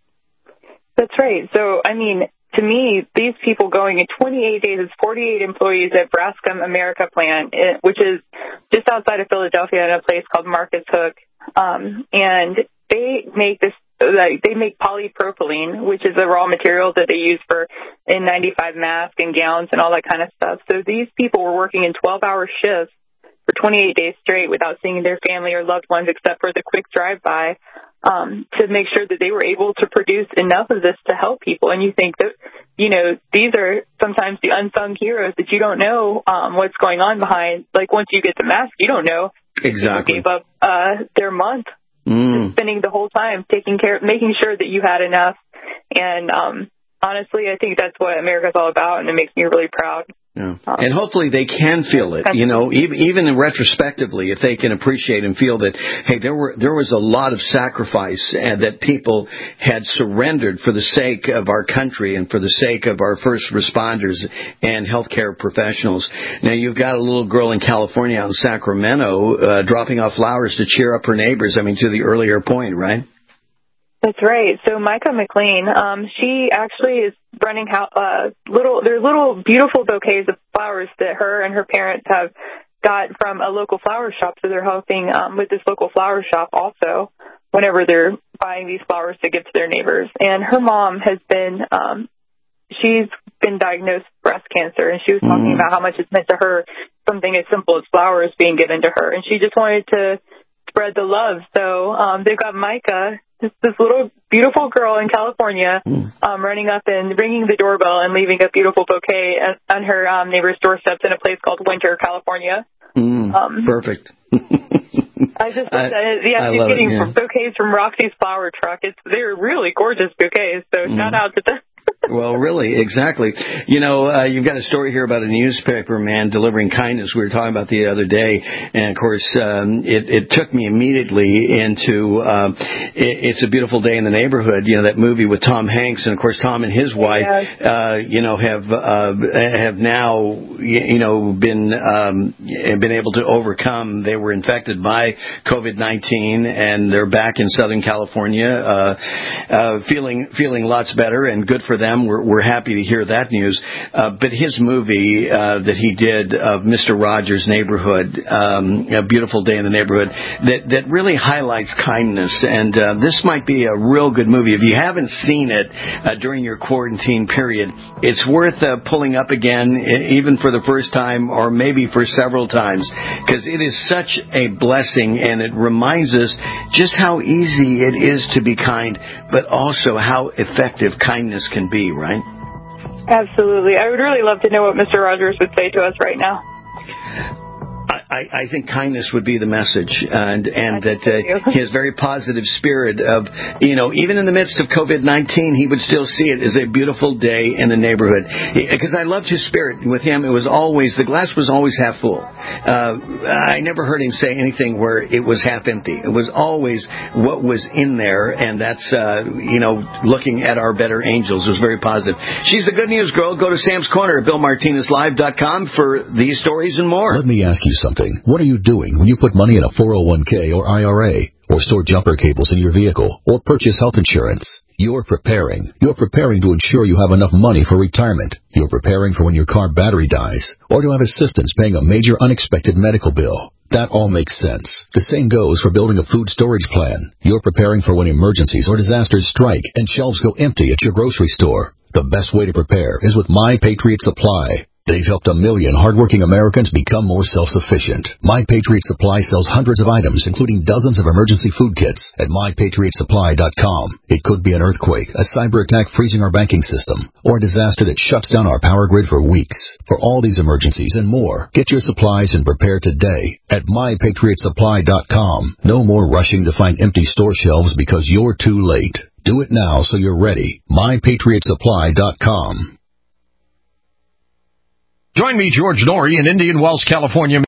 That's right. So, I mean, to me, these people going in twenty-eight days, it's forty-eight employees at Braskem America plant, which is just outside of Philadelphia in a place called Marcus Hook. Um, and they make this, like, they make polypropylene, which is a raw material that they use for N ninety-five masks and gowns and all that kind of stuff. So these people were working in twelve-hour shifts for twenty-eight days straight without seeing their family or loved ones except for the quick drive-by. Um, to make sure that they were able to produce enough of this to help people. And you think that, you know, these are sometimes the unsung heroes that you don't know um, what's going on behind. Like, once you get the mask, you don't know. Exactly. People gave up uh, their month, mm. spending the whole time taking care, making sure that you had enough. And um, honestly, I think that's what America's all about, and it makes me really proud. Yeah. And hopefully they can feel it, you know, even, even retrospectively, if they can appreciate and feel that, hey, there were there was a lot of sacrifice and that people had surrendered for the sake of our country and for the sake of our first responders and healthcare professionals. Now, you've got a little girl in California out in Sacramento uh, dropping off flowers to cheer up her neighbors, I mean, to the earlier point, right? That's right. So Micah McLean, um, she actually is running how, uh, little, they're little beautiful bouquets of flowers that her and her parents have got from a local flower shop. So they're helping um, with this local flower shop also whenever they're buying these flowers to give to their neighbors. And her mom has been, um, she's been diagnosed with breast cancer, and she was talking mm. about how much it's meant to her, something as simple as flowers being given to her. And she just wanted to spread the love. So um, they've got Micah, This, this little beautiful girl in California, mm. um, running up and ringing the doorbell and leaving a beautiful bouquet on her um, neighbor's doorsteps in a place called Winter, California. Mm, um, perfect. I just, I, uh, yeah, she's getting it, yeah. bouquets from Roxy's flower truck. It's they're really gorgeous bouquets. So mm. shout out to them. Well, really, exactly. You know, uh, you've got a story here about a newspaper man delivering kindness. We were talking about the other day, and of course, um, it, it took me immediately into uh, it, It's a Beautiful Day in the Neighborhood. You know, that movie with Tom Hanks, and of course, Tom and his wife, yes. uh, you know, have uh, have now, you know, been um, been able to overcome. They were infected by COVID nineteen, and they're back in Southern California, uh, uh, feeling feeling lots better, and good for them. We're, we're happy to hear that news. Uh, but his movie uh, that he did of Mister Rogers' Neighborhood, um, A Beautiful Day in the Neighborhood, that, that really highlights kindness. And uh, this might be a real good movie. If you haven't seen it uh, during your quarantine period, it's worth uh, pulling up again, even for the first time or maybe for several times, because it is such a blessing, and it reminds us just how easy it is to be kind, but also how effective kindness can be, right? Absolutely. I would really love to know what Mister Rogers would say to us right now. I, I think kindness would be the message, and and that uh, his very positive spirit of, you know, even in the midst of COVID nineteen, he would still see it as a beautiful day in the neighborhood. Because I loved his spirit. With him, it was always, the glass was always half full. Uh, I never heard him say anything where it was half empty. It was always what was in there, and that's, uh, you know, looking at our better angels. It was very positive. She's the good news girl. Go to Sam's Corner at Bill Martinez Live dot com for these stories and more. Let me ask you something. What are you doing when you put money in a four oh one k or I R A, or store jumper cables in your vehicle, or purchase health insurance? You're preparing. You're preparing to ensure you have enough money for retirement. You're preparing for when your car battery dies, or to have assistance paying a major unexpected medical bill. That all makes sense. The same goes for building a food storage plan. You're preparing for when emergencies or disasters strike and shelves go empty at your grocery store. The best way to prepare is with My Patriot Supply. They've helped a million hardworking Americans become more self-sufficient. My Patriot Supply sells hundreds of items, including dozens of emergency food kits at my patriot supply dot com. It could be an earthquake, a cyber attack freezing our banking system, or a disaster that shuts down our power grid for weeks. For all these emergencies and more, get your supplies and prepare today at my patriot supply dot com. No more rushing to find empty store shelves because you're too late. Do it now so you're ready. my patriot supply dot com. Join me, George Norrie, in Indian Wells, California.